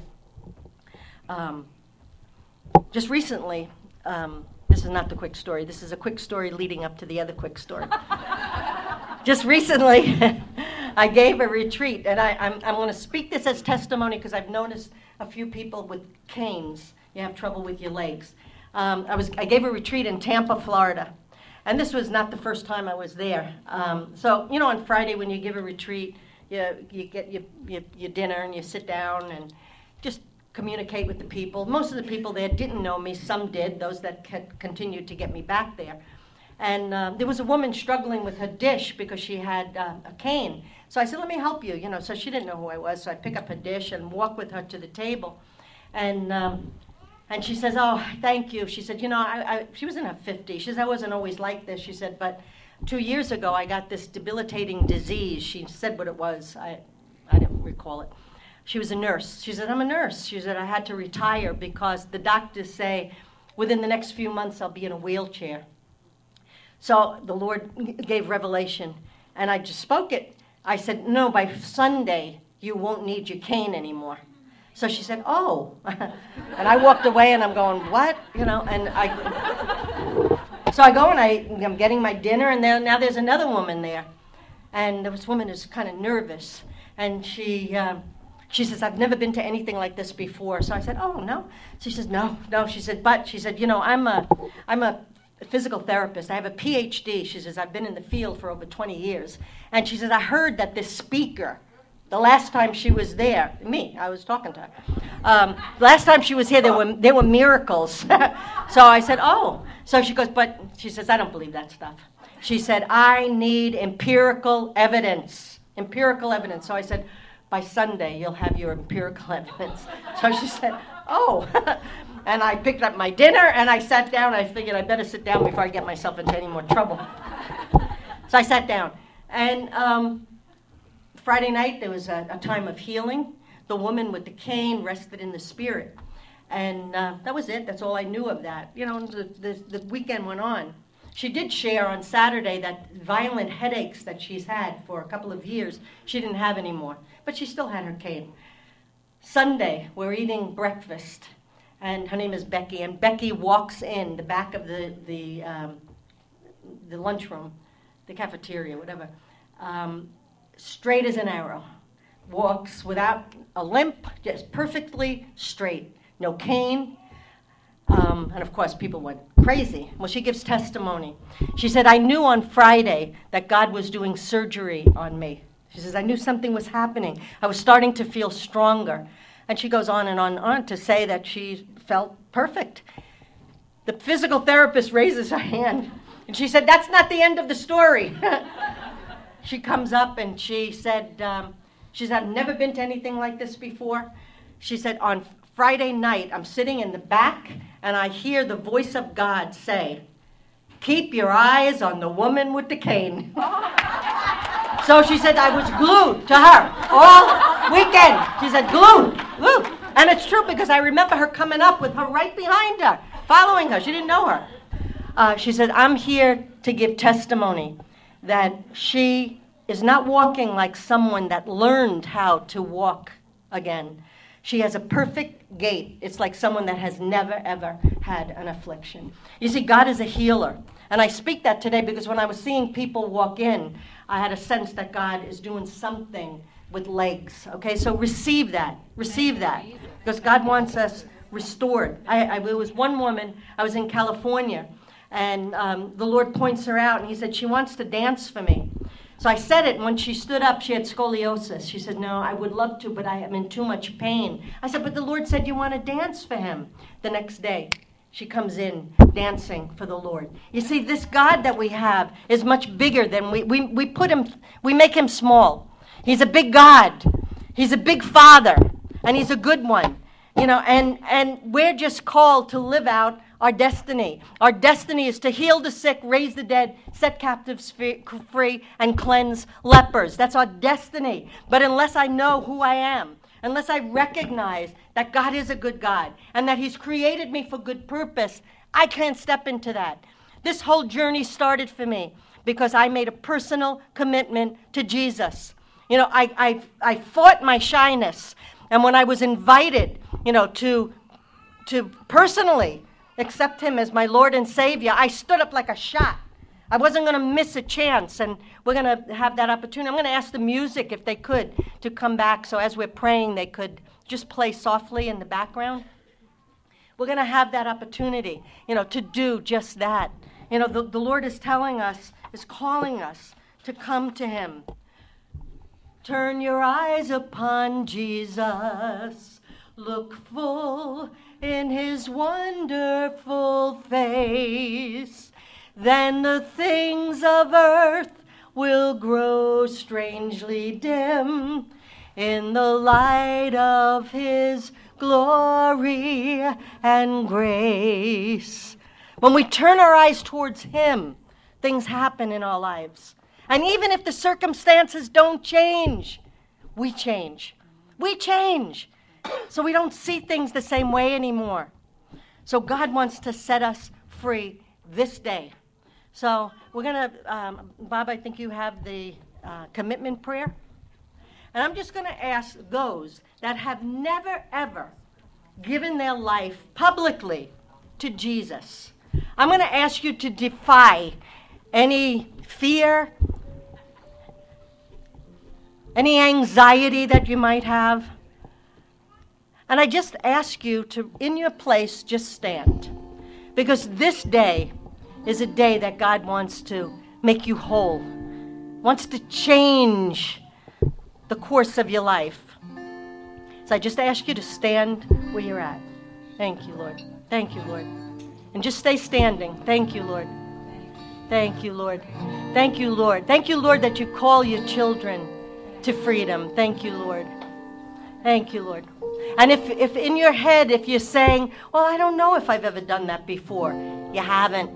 Just recently, this is not the quick story. This is a quick story leading up to the other quick story. Just recently, I gave a retreat, and I'm going to speak this as testimony because I've noticed a few people with canes. You have trouble with your legs. I gave a retreat in Tampa, Florida, and this was not the first time I was there. So on Friday when you give a retreat, you get your dinner and you sit down and just communicate with the people. Most of the people there didn't know me. Some did, those that continued to get me back there. And there was a woman struggling with her dish because she had a cane. So I said, let me help you. So she didn't know who I was. So I pick up her dish and walk with her to the table. And she says, oh, thank you. She said, she was in her 50s. She says, I wasn't always like this. She said, but 2 years ago, I got this debilitating disease. She said what it was. I didn't recall it. She was a nurse. She said, I'm a nurse. She said, I had to retire because the doctors say within the next few months I'll be in a wheelchair. So the Lord gave revelation, and I just spoke it. I said, no, by Sunday you won't need your cane anymore. So she said, oh. And I walked away, and I'm going, what? So I go, and I'm getting my dinner, and now there's another woman there. And this woman is kind of nervous, and she says, I've never been to anything like this before. So I said, oh, no? She says, no. She said, I'm a physical therapist. I have a PhD. She says, I've been in the field for over 20 years. And she says, I heard that this speaker, the last time she was there, I was talking to her. Last time she was here, there were miracles. So I said, oh. So she goes, but she says, I don't believe that stuff. She said, I need empirical evidence. Empirical evidence. So I said, by Sunday, you'll have your empirical evidence. So she said, oh. And I picked up my dinner, and I sat down. I figured I better sit down before I get myself into any more trouble. So I sat down. And Friday night, there was a time of healing. The woman with the cane rested in the spirit. And that was it. That's all I knew of that. The weekend went on. She did share on Saturday that violent headaches that she's had for a couple of years, she didn't have anymore. But she still had her cane. Sunday, we're eating breakfast, and her name is Becky. And Becky walks in the back of the lunchroom, the cafeteria, whatever, straight as an arrow. Walks without a limp, just perfectly straight. No cane. And of course, people went crazy. Well, she gives testimony. She said, I knew on Friday that God was doing surgery on me. She says, I knew something was happening. I was starting to feel stronger. And she goes on and on to say that she felt perfect. The physical therapist raises her hand, and she said, that's not the end of the story. She comes up and she said, I've never been to anything like this before. She said, on Friday night, I'm sitting in the back, and I hear the voice of God say, keep your eyes on the woman with the cane. So she said, I was glued to her all weekend. She said, glued. And it's true because I remember her coming up with her right behind her, following her. She didn't know her. She said, I'm here to give testimony that she is not walking like someone that learned how to walk again. She has a perfect gait. It's like someone that has never, ever had an affliction. You see, God is a healer. And I speak that today because when I was seeing people walk in, I had a sense that God is doing something with legs. Okay, so receive that. Receive that. Because God wants us restored. It was one woman, I was in California, and the Lord points her out, and he said, she wants to dance for me. So I said it, and when she stood up, she had scoliosis. She said, no, I would love to, but I am in too much pain. I said, but the Lord said you want to dance for him. The next day, she comes in dancing for the Lord. You see, this God that we have is much bigger than we make him small. He's a big God. He's a big Father, and he's a good one. You know, and we're just called to live out our destiny. Our destiny is to heal the sick, raise the dead, set captives free, and cleanse lepers. That's our destiny. But unless I know who I am, unless I recognize that God is a good God and that he's created me for good purpose, I can't step into that. This whole journey started for me because I made a personal commitment to Jesus. You know, I fought my shyness. And when I was invited, you know, to personally accept him as my Lord and Savior, I stood up like a shot. I wasn't going to miss a chance, and we're going to have that opportunity. I'm going to ask the music, if they could, to come back, so as we're praying, they could just play softly in the background. We're going to have that opportunity, you know, to do just that. You know, the Lord is telling us, is calling us to come to him. Turn your eyes upon Jesus. Look full in his wonderful face. Then the things of earth will grow strangely dim in the light of his glory and grace. When we turn our eyes towards him, things happen in our lives. And even if the circumstances don't change, we change. We change. So we don't see things the same way anymore. So God wants to set us free this day. So we're going to, Bob, I think you have the commitment prayer. And I'm just going to ask those that have never, ever given their life publicly to Jesus. I'm going to ask you to defy any fear, any anxiety that you might have. And I just ask you to, in your place, just stand. Because this day is a day that God wants to make you whole, wants to change the course of your life. So I just ask you to stand where you're at. Thank you, Lord. Thank you, Lord. And just stay standing. Thank you, Lord. Thank you, Lord. Thank you, Lord. Thank you, Lord, that you call your children to freedom. Thank you, Lord. Thank you, Lord. And if in your head, if you're saying, well, I don't know if I've ever done that before, you haven't.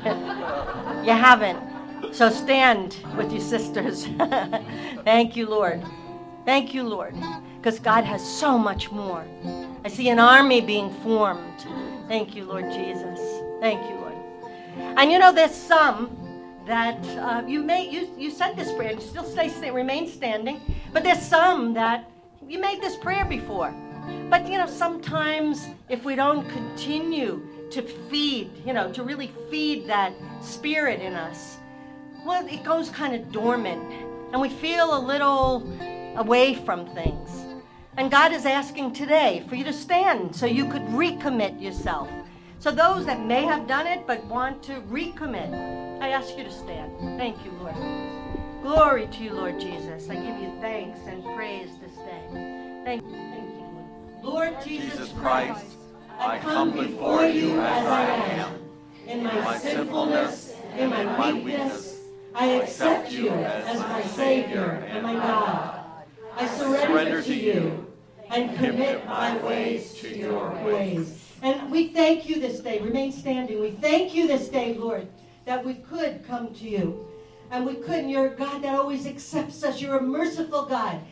You haven't. So stand with your sisters. Thank you, Lord. Thank you, Lord. Because God has so much more. I see an army being formed. Thank you, Lord Jesus. Thank you, Lord. And you know, there's some that you said this prayer, and you still remain standing, but there's some that you made this prayer before. But, you know, sometimes if we don't continue to feed, you know, to really feed that spirit in us, well, it goes kind of dormant, and we feel a little away from things. And God is asking today for you to stand so you could recommit yourself. So those that may have done it but want to recommit, I ask you to stand. Thank you, Lord. Glory to you, Lord Jesus. I give you thanks and praise this day. Thank you, Lord. Lord Jesus Christ, I come before you as I am. In my sinfulness, in my weakness, I accept you as my Savior and my God. I surrender to you and commit my ways to your ways. And we thank you this day. Remain standing. We thank you this day, Lord, that we could come to you. And we could, and you're a God that always accepts us. You're a merciful God.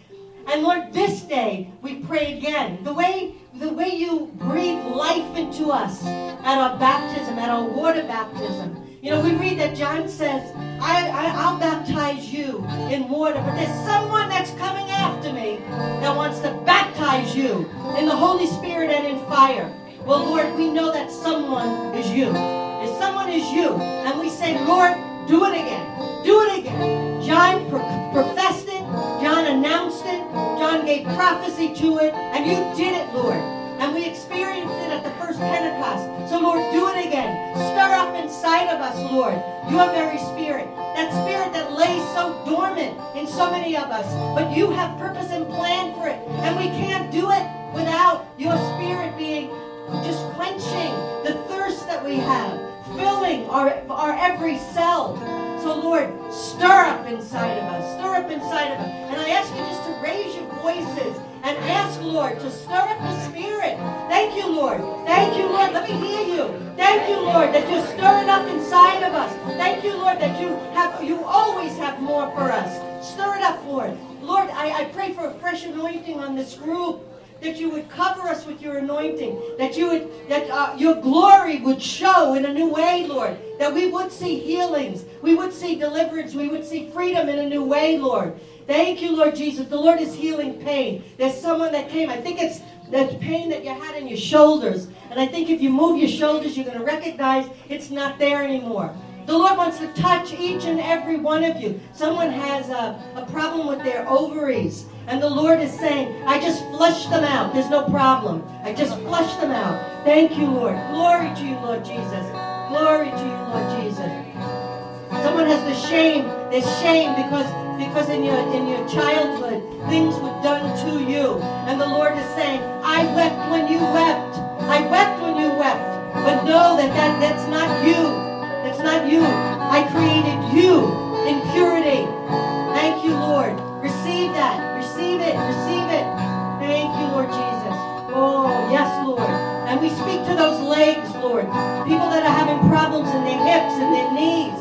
And Lord, this day we pray again. The way you breathe life into us at our baptism, at our water baptism. You know, we read that John says, I'll baptize you in water, but there's someone that's coming after me that wants to baptize you in the Holy Spirit and in fire. Well, Lord, we know that someone is you. If someone is you, and we say, Lord, do it again. Do it again. John professed it. John announced it. John gave prophecy to it. And you did it, Lord. And we experienced it at the first Pentecost. So, Lord, do it again. Stir up inside of us, Lord, your very spirit. That spirit that lays so dormant in so many of us. But you have purpose and plan for it. And we can't do it without your spirit being just quenching the thirst that we have, filling our every cell. So, Lord, stir up inside of us. Stir up inside of us. And I ask you just to raise your voices and ask, Lord, to stir up the Spirit. Thank you, Lord. Thank you, Lord. Let me hear you. Thank you, Lord, that you're stirring up inside of us. Thank you, Lord, that you always have more for us. Stir it up, Lord. Lord, I pray for a fresh anointing on this group. That you would cover us with your anointing, that your glory would show in a new way, Lord, that we would see healings, we would see deliverance, we would see freedom in a new way, Lord. Thank you, Lord Jesus. The Lord is healing pain. There's someone that came, I think it's that pain that you had in your shoulders, and I think if you move your shoulders, you're going to recognize it's not there anymore. The Lord wants to touch each and every one of you. Someone has a problem with their ovaries. And the Lord is saying, I just flushed them out. There's no problem. I just flushed them out. Thank you, Lord. Glory to you, Lord Jesus. Glory to you, Lord Jesus. Someone has the shame. There's shame because in your childhood, things were done to you. And the Lord is saying, I wept when you wept. I wept when you wept. But know that's not you. It's not you. I created you in purity. Thank you, Lord. Receive that. Receive it. Receive it. Thank you, Lord Jesus. Oh, yes, Lord. And we speak to those legs, Lord. People that are having problems in their hips and their knees.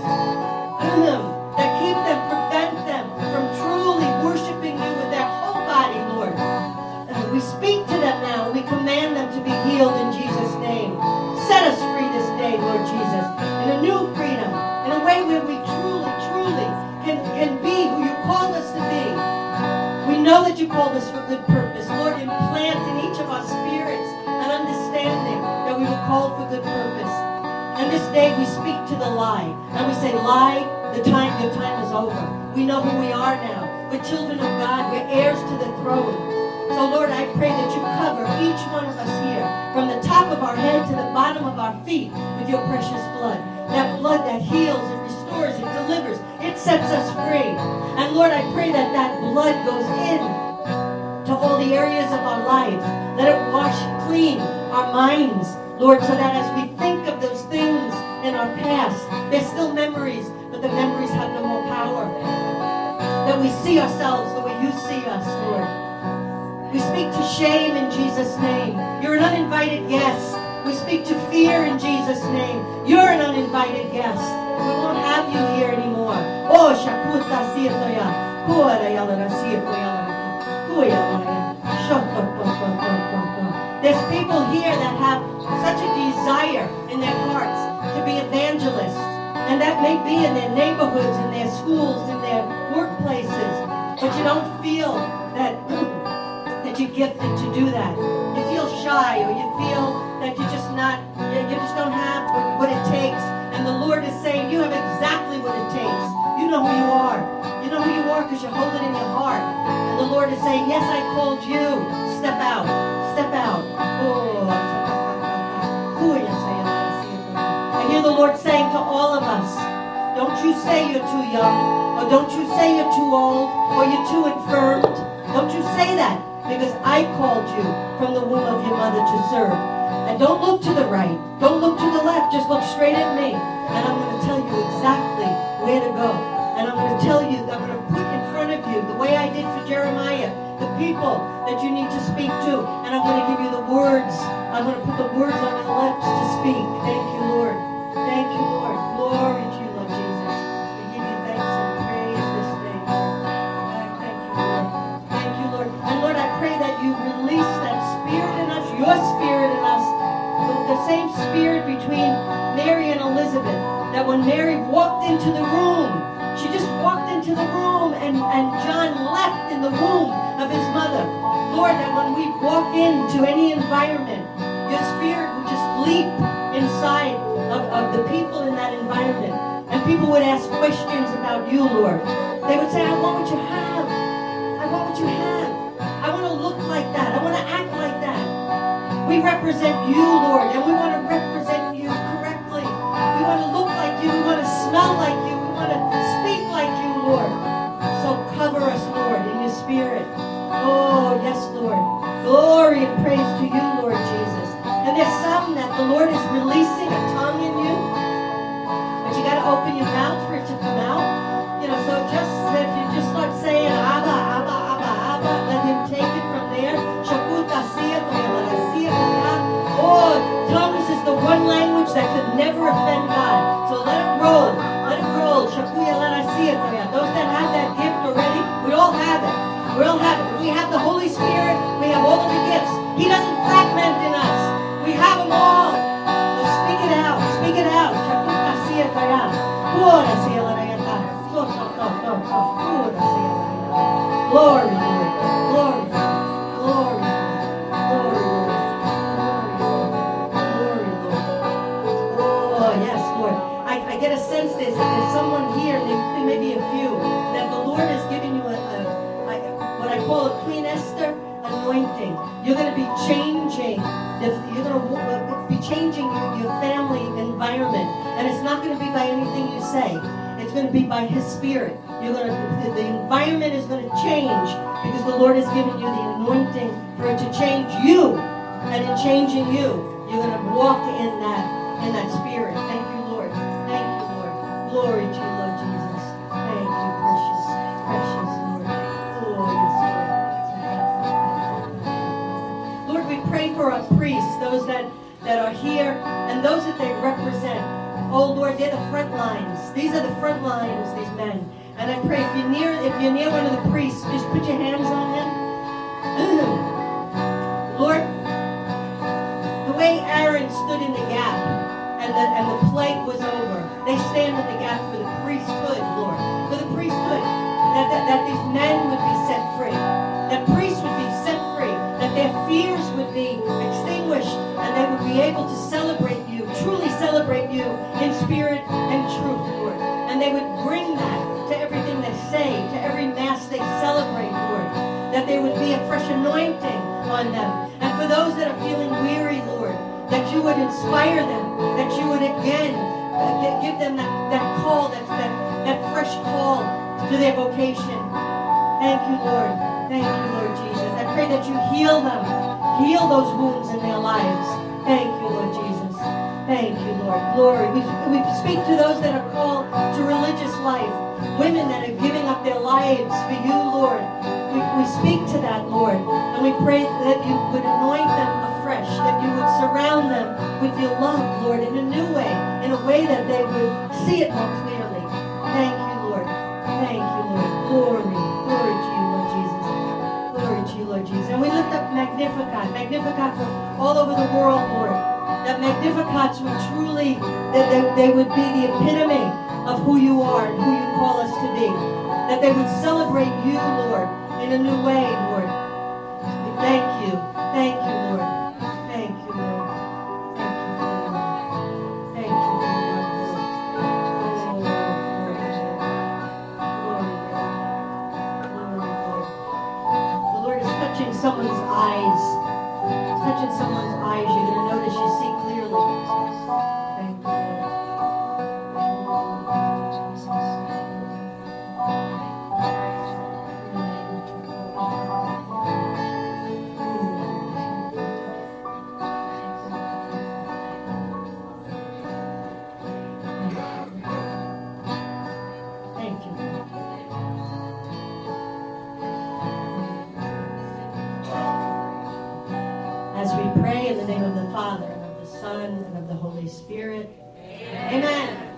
That keep them, prevent them from truly worshiping you with their whole body, Lord. We speak to them now. We command them to be healed in Jesus' name. Set us free this day, Lord Jesus, in a new freedom, in a way where we truly, truly can be who you called us to be. We know that you called us for good purpose. Lord, implant in each of our spirits an understanding that we were called for good purpose. And this day we speak to the lie. And we say, lie, your time is over. We know who we are now. We're children of God. We're heirs to the throne. So, Lord, I pray that you cover each one of us here, from the top of our head to the bottom of our feet, with your precious blood. That blood that heals, it restores, it delivers, it sets us free. And, Lord, I pray that that blood goes in to all the areas of our lives. Let it wash clean our minds, Lord, so that as we think of those things in our past, they're still memories, but the memories have no more power. That we see ourselves the way you see us, Lord. We speak to shame in Jesus' name. You're an uninvited guest. We speak to fear in Jesus' name. You're an uninvited guest. We won't have you here anymore. Oh, shakuta sietoya. There's people here that have such a desire in their hearts to be evangelists. And that may be in their neighborhoods, in their schools, in their workplaces. But you don't feel that you're gifted to do that. You feel shy, or you feel that you're just not, you just don't have what it takes. And the Lord is saying, you have exactly what it takes. You know who you are. You know who you are because you hold it in your heart. And the Lord is saying, yes, I called you. Step out. Step out. I hear the Lord saying to all of us, don't you say you're too young, or don't you say you're too old, or you're too infirmed. Don't you say that. Because I called you from the womb of your mother to serve. And don't look to the right. Don't look to the left. Just look straight at me. And I'm going to tell you exactly where to go. And I'm going to tell you, I'm going to put in front of you, the way I did for Jeremiah, the people that you need to speak to. And I'm going to give you the words. I'm going to put the words on your lips to speak. Thank you, Lord. Thank you, Lord. Glory to you, Lord Jesus. We give you thanks and praise this day. Thank you, Lord. Thank you, Lord. that when Mary walked into the room, she just walked into the room and John leapt in the womb of his mother. Lord, that when we walk into any environment, your spirit would just leap inside of the people in that environment. And people would ask questions about you, Lord. They would say, I want what you have. I want what you have. I want to look like that. I want to act like that. We represent you, Lord, and we want to represent you correctly. We want to look like you. We want to smell like you. We want to speak like you, Lord. So cover us, Lord, in your spirit. Oh, yes, Lord. Glory and praise to you, Lord Jesus. And there's some that the Lord is releasing a tongue in you. But you got to open your mouth for it to come out. You know, so just if you just start saying, Abba, Abba, Abba, Abba, let him take it from there. Oh, tongues is the one language that could never offend God. So let it roll. Let it roll. Those that have that gift already, we all have it. We all have it. We have the Holy Spirit. We have all of the gifts. He doesn't fragment in us. We have them all. So speak it out. Speak it out. Glory, Lord. Glory. Glory. Glory, Lord. Glory, Lord. Oh, yes, Lord. I get a sense there's someone here, there may be a few, that the Lord is giving you what I call a Queen Esther anointing. You're going to be changing. You're going to be changing your family environment. And it's not going to be by anything you say. It's going to be by His Spirit. The environment is going to change because the Lord has given you the anointing for it to change you. And in changing you, you're going to walk in that spirit. Thank you, Lord. Thank you, Lord. Glory to you, Lord Jesus. Thank you, precious, precious Lord. Oh, yes, Lord. Lord, we pray for our priests, those that are here, and those that they represent. Oh, Lord, they're the front lines. These are the front lines, these men. And I pray, if you're near one of the priests, just put your hands on him. Lord, the way Aaron stood in the gap and the plague was over, they stand in the gap for the priesthood, Lord. For the priesthood. That these men would be set free. That priests would be set free. That their fears would be extinguished. And they would be able to celebrate you, truly celebrate you in spirit and truth, Lord. And they would bring that to everything they say, to every mass they celebrate, Lord. That there would be a fresh anointing on them. And for those that are feeling weary, Lord, that you would inspire them, that you would again give them that call, that fresh call to their vocation. Thank you, Lord. Thank you, Lord Jesus. I pray that you heal them. Heal those wounds in their lives. Thank you, Lord Jesus. Thank you, Lord. Glory. We speak to those that are called to religious life. Women that are giving up their lives for you, Lord. We speak to that, Lord. And we pray that you would anoint them afresh, that you would surround them with your love, Lord, in a new way, in a way that they would see it more clearly. Thank you, Lord. Thank you, Lord. Glory. Glory to you, Lord Jesus. Glory to you, Lord Jesus. And we lift up Magnificat. Magnificat from all over the world, Lord. That Magnificats would truly, that they would be the epitome of who you are and who you call us to be. That they would celebrate you, Lord, in a new way, Lord. We thank you. Thank you, Lord. Thank you, Lord. Thank you, Lord. Thank you, Lord. The Lord is touching someone's eyes. Touching someone's eyes. You're going to notice you see clearly. Thank you, Lord. As we pray in the name of the Father, and of the Son, and of the Holy Spirit. Amen. Amen.